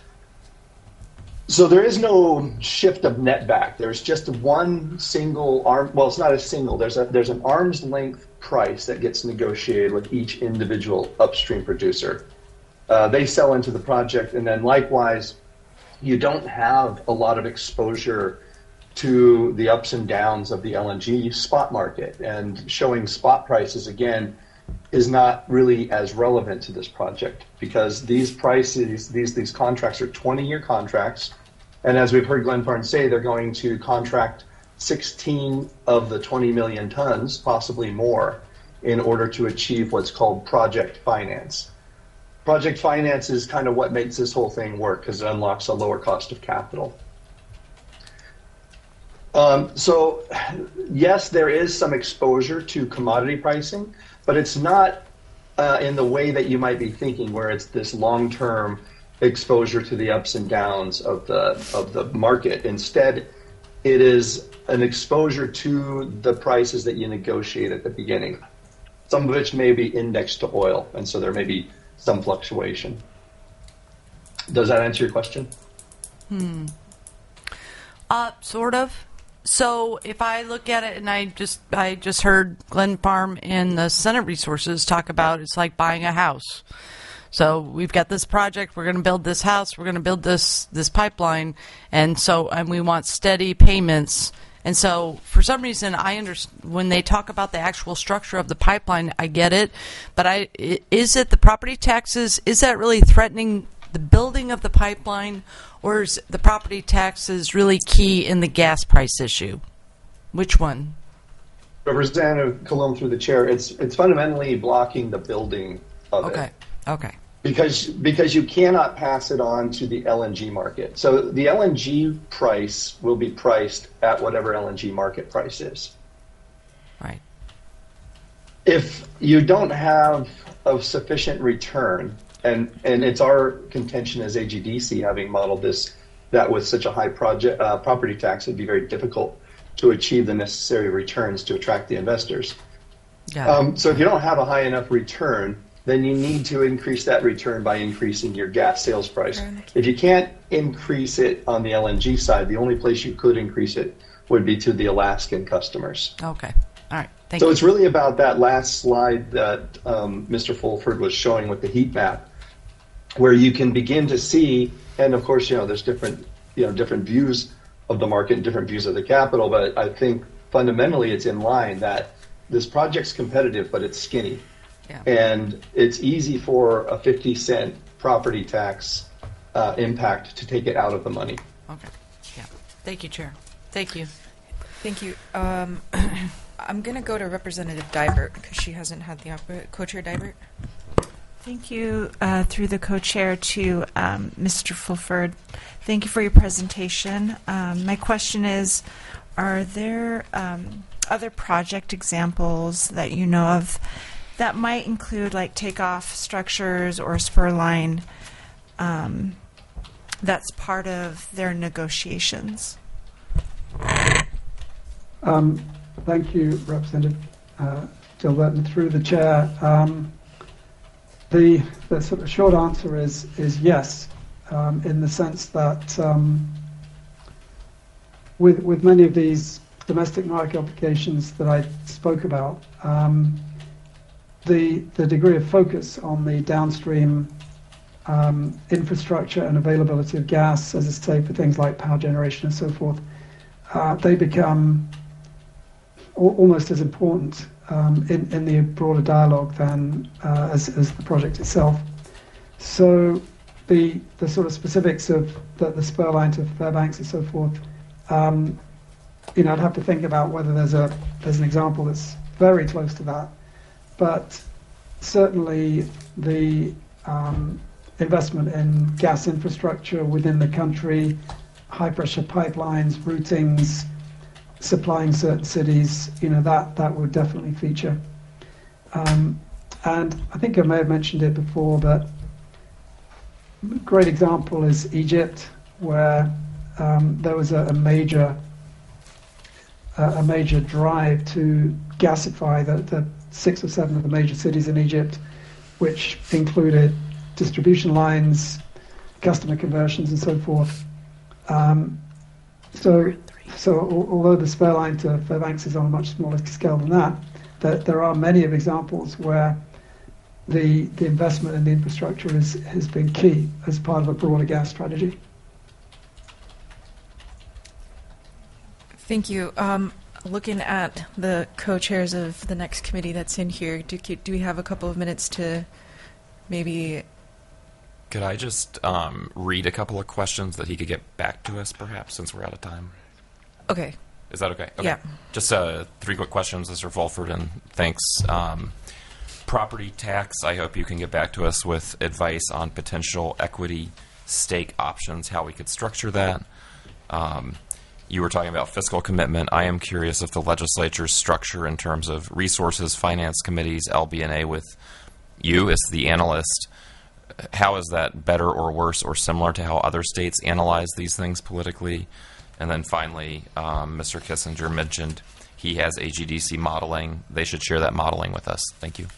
So there is no shift of netback. There's just one single arm. Well, it's not a single. There's a there's an arm's length price that gets negotiated with each individual upstream producer. Uh, they sell into the project, and then likewise, you don't have a lot of exposure to the ups and downs of the L N G spot market. And showing spot prices again is not really as relevant to this project, because these prices, these these contracts are twenty-year contracts, and as we've heard Glen Farm say, they're going to contract sixteen of the twenty million tons, possibly more, in order to achieve what's called project finance. Project finance is kind of what makes this whole thing work, because it unlocks a lower cost of capital. Um, so, yes, there is some exposure to commodity pricing, but it's not uh, in the way that you might be thinking, where it's this long-term exposure to the ups and downs of the of the market. Instead, it is an exposure to the prices that you negotiate at the beginning, some of which may be indexed to oil, and so there may be some fluctuation. Does that answer your question? Hmm. Uh, sort of. So if I look at it, and I just I just heard Glen Farm and the Senate Resources talk about, it's like buying a house. So we've got this project, we're going to build this house, we're going to build this this pipeline, and so and we want steady payments. And so for some reason, I understand when they talk about the actual structure of the pipeline, I get it, but I is it the property taxes? Is that really threatening the building of the pipeline, or is the property taxes really key in the gas price issue? Which one? Representative Colomb through the chair, it's it's fundamentally blocking the building of Okay. it. Okay. Because because you cannot pass it on to the L N G market. So the L N G price will be priced at whatever L N G market price is. Right. If you don't have a sufficient return, and, and it's our contention as A G D C, having modeled this that with such a high project uh, property tax, it'd be very difficult to achieve the necessary returns to attract the investors. Yeah. Um, so if you don't have a high enough return, then you need to increase that return by increasing your gas sales price. If you can't increase it on the L N G side, the only place you could increase it would be to the Alaskan customers. Okay. All right. Thank So you. it's really about that last slide that um, Mister Fulford was showing with the heat map, where you can begin to see, and of course, you know, there's different, you know, different views of the market and different views of the capital, but I think fundamentally it's in line that this project's competitive, but it's skinny. Yeah. And it's easy for a fifty cent property tax uh, impact to take it out of the money. Okay. Yeah. Thank you, Chair. Thank you. Thank you. Um, I'm going to go to Representative Dybert because she hasn't had the opportunity. Co-Chair Dybert. Thank you, uh, through the co-chair, to um, Mister Fulford. Thank you for your presentation. Um, my question is, are there um, other project examples that you know of that might include like takeoff structures or spur line um, that's part of their negotiations? Um, thank you, Representative uh, Gilbert, and through the chair. Um, the, the sort of short answer is is yes, um, in the sense that um, with with many of these domestic market applications that I spoke about, um, the the degree of focus on the downstream um, infrastructure and availability of gas, as it's say for things like power generation and so forth, uh, they become al- almost as important um, in in the broader dialogue than uh, as as the project itself. So the the sort of specifics of the, the spur line to Fairbanks and so forth. Um, you know, I'd have to think about whether there's a there's an example that's very close to that, but certainly the um, investment in gas infrastructure within the country, high pressure pipelines, routings, supplying certain cities, you know, that that would definitely feature. Um, and I think I may have mentioned it before, but a great example is Egypt, where um, there was a, a major a major drive to gasify the, the six or seven of the major cities in Egypt, which included distribution lines, customer conversions, and so forth. Um, so, so al- although the spur line to Fairbanks is on a much smaller scale than that, there, there are many of examples where the the investment in the infrastructure is, has been key as part of a broader gas strategy. Thank you. Um, looking at the co-chairs of the next committee that's in here, do, do we have a couple of minutes to maybe... Could I just um, read a couple of questions that he could get back to us, perhaps, since we're out of time? Okay. Is that okay? Okay. Yeah. Just uh, three quick questions, Mister Fulford, and thanks. Um, property tax, I hope you can get back to us with advice on potential equity stake options, how we could structure that. Um, You were talking about fiscal commitment. I am curious if the legislature's structure in terms of resources, finance committees, L B N A with you as the analyst, how is that better or worse or similar to how other states analyze these things politically? And then finally, um, Mister Kissinger mentioned he has A G D C modeling. They should share that modeling with us. Thank you.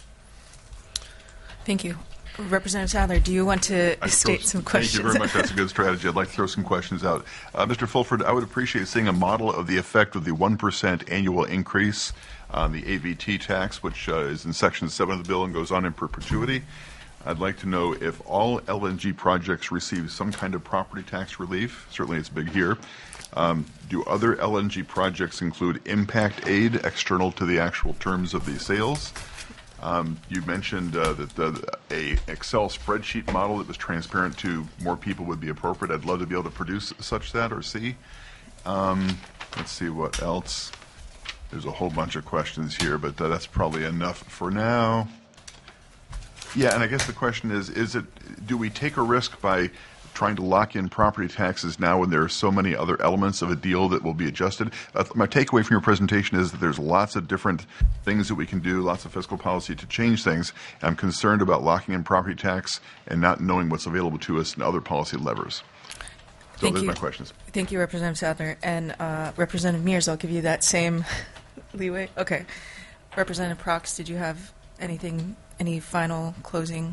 Thank you. Representative Sadler, do you want to I'd state throw- some questions? Thank you very much. That's a good strategy. I'd like to throw some questions out. Uh, Mister Fulford, I would appreciate seeing a model of the effect of the one percent annual increase on the A V T tax, which uh, is in Section seven of the bill and goes on in perpetuity. I'd like to know if all L N G projects receive some kind of property tax relief. Certainly it's big here. Um, do other L N G projects include impact aid external to the actual terms of the sales? Um, you mentioned uh, that the, a Excel spreadsheet model that was transparent to more people would be appropriate. I'd love to be able to produce such that or see. Um, let's see what else. There's a whole bunch of questions here, but uh, that's probably enough for now. Yeah, and I guess the question is, is it, do we take a risk by trying to lock in property taxes now when there are so many other elements of a deal that will be adjusted? Uh, my takeaway from your presentation is that there's lots of different things that we can do, lots of fiscal policy to change things. I'm concerned about locking in property tax and not knowing what's available to us in other policy levers. So Thank those are you. my questions. Thank you, Representative Sadler. And uh, Representative Mears, I'll give you that same leeway. Okay. Representative Prox, did you have anything, any final closing?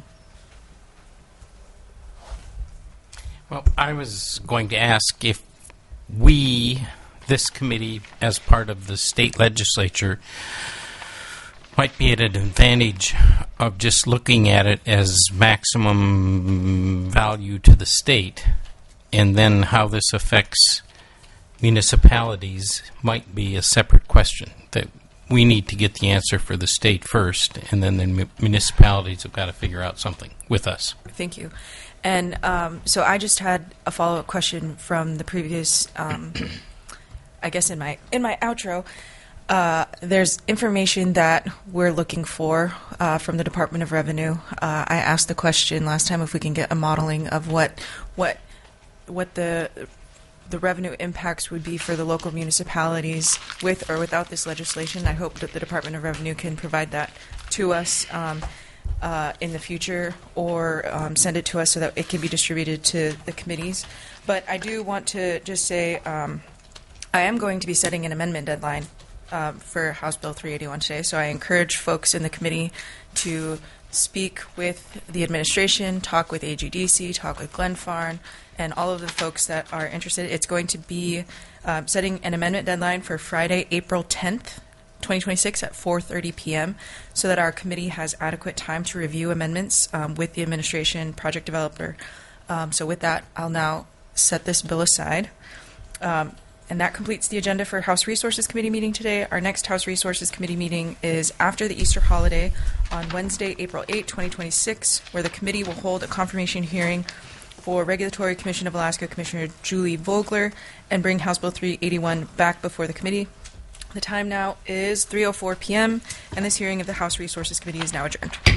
Well, I was going to ask if we, this committee, as part of the state legislature, might be at an advantage of just looking at it as maximum value to the state, and then how this affects municipalities might be a separate question that we need to get the answer for the state first, and then the mu- municipalities have got to figure out something with us. Thank you. And um, so I just had a follow-up question from the previous, um, I guess in my in my outro. Uh, there's information that we're looking for uh, from the Department of Revenue. Uh, I asked the question last time if we can get a modeling of what what what the the revenue impacts would be for the local municipalities with or without this legislation. I hope that the Department of Revenue can provide that to us um, uh, in the future, or um, send it to us so that it can be distributed to the committees. But I do want to just say um, I am going to be setting an amendment deadline um, for House Bill three eighty-one today, so I encourage folks in the committee to speak with the administration, talk with A G D C, talk with Glenn Farn, and all of the folks that are interested. It's going to be um, setting an amendment deadline for Friday, April tenth, twenty twenty-six at four thirty p.m. so that our committee has adequate time to review amendments um, with the administration, project developer. Um, so with that, I'll now set this bill aside. Um, and that completes the agenda for House Resources Committee meeting today. Our next House Resources Committee meeting is after the Easter holiday on Wednesday, April eighth, twenty twenty-six, where the committee will hold a confirmation hearing for Regulatory Commission of Alaska Commissioner Julie Vogler and bring House Bill three eighty-one back before the committee. The time now is three oh four p.m., and this hearing of the House Resources Committee is now adjourned.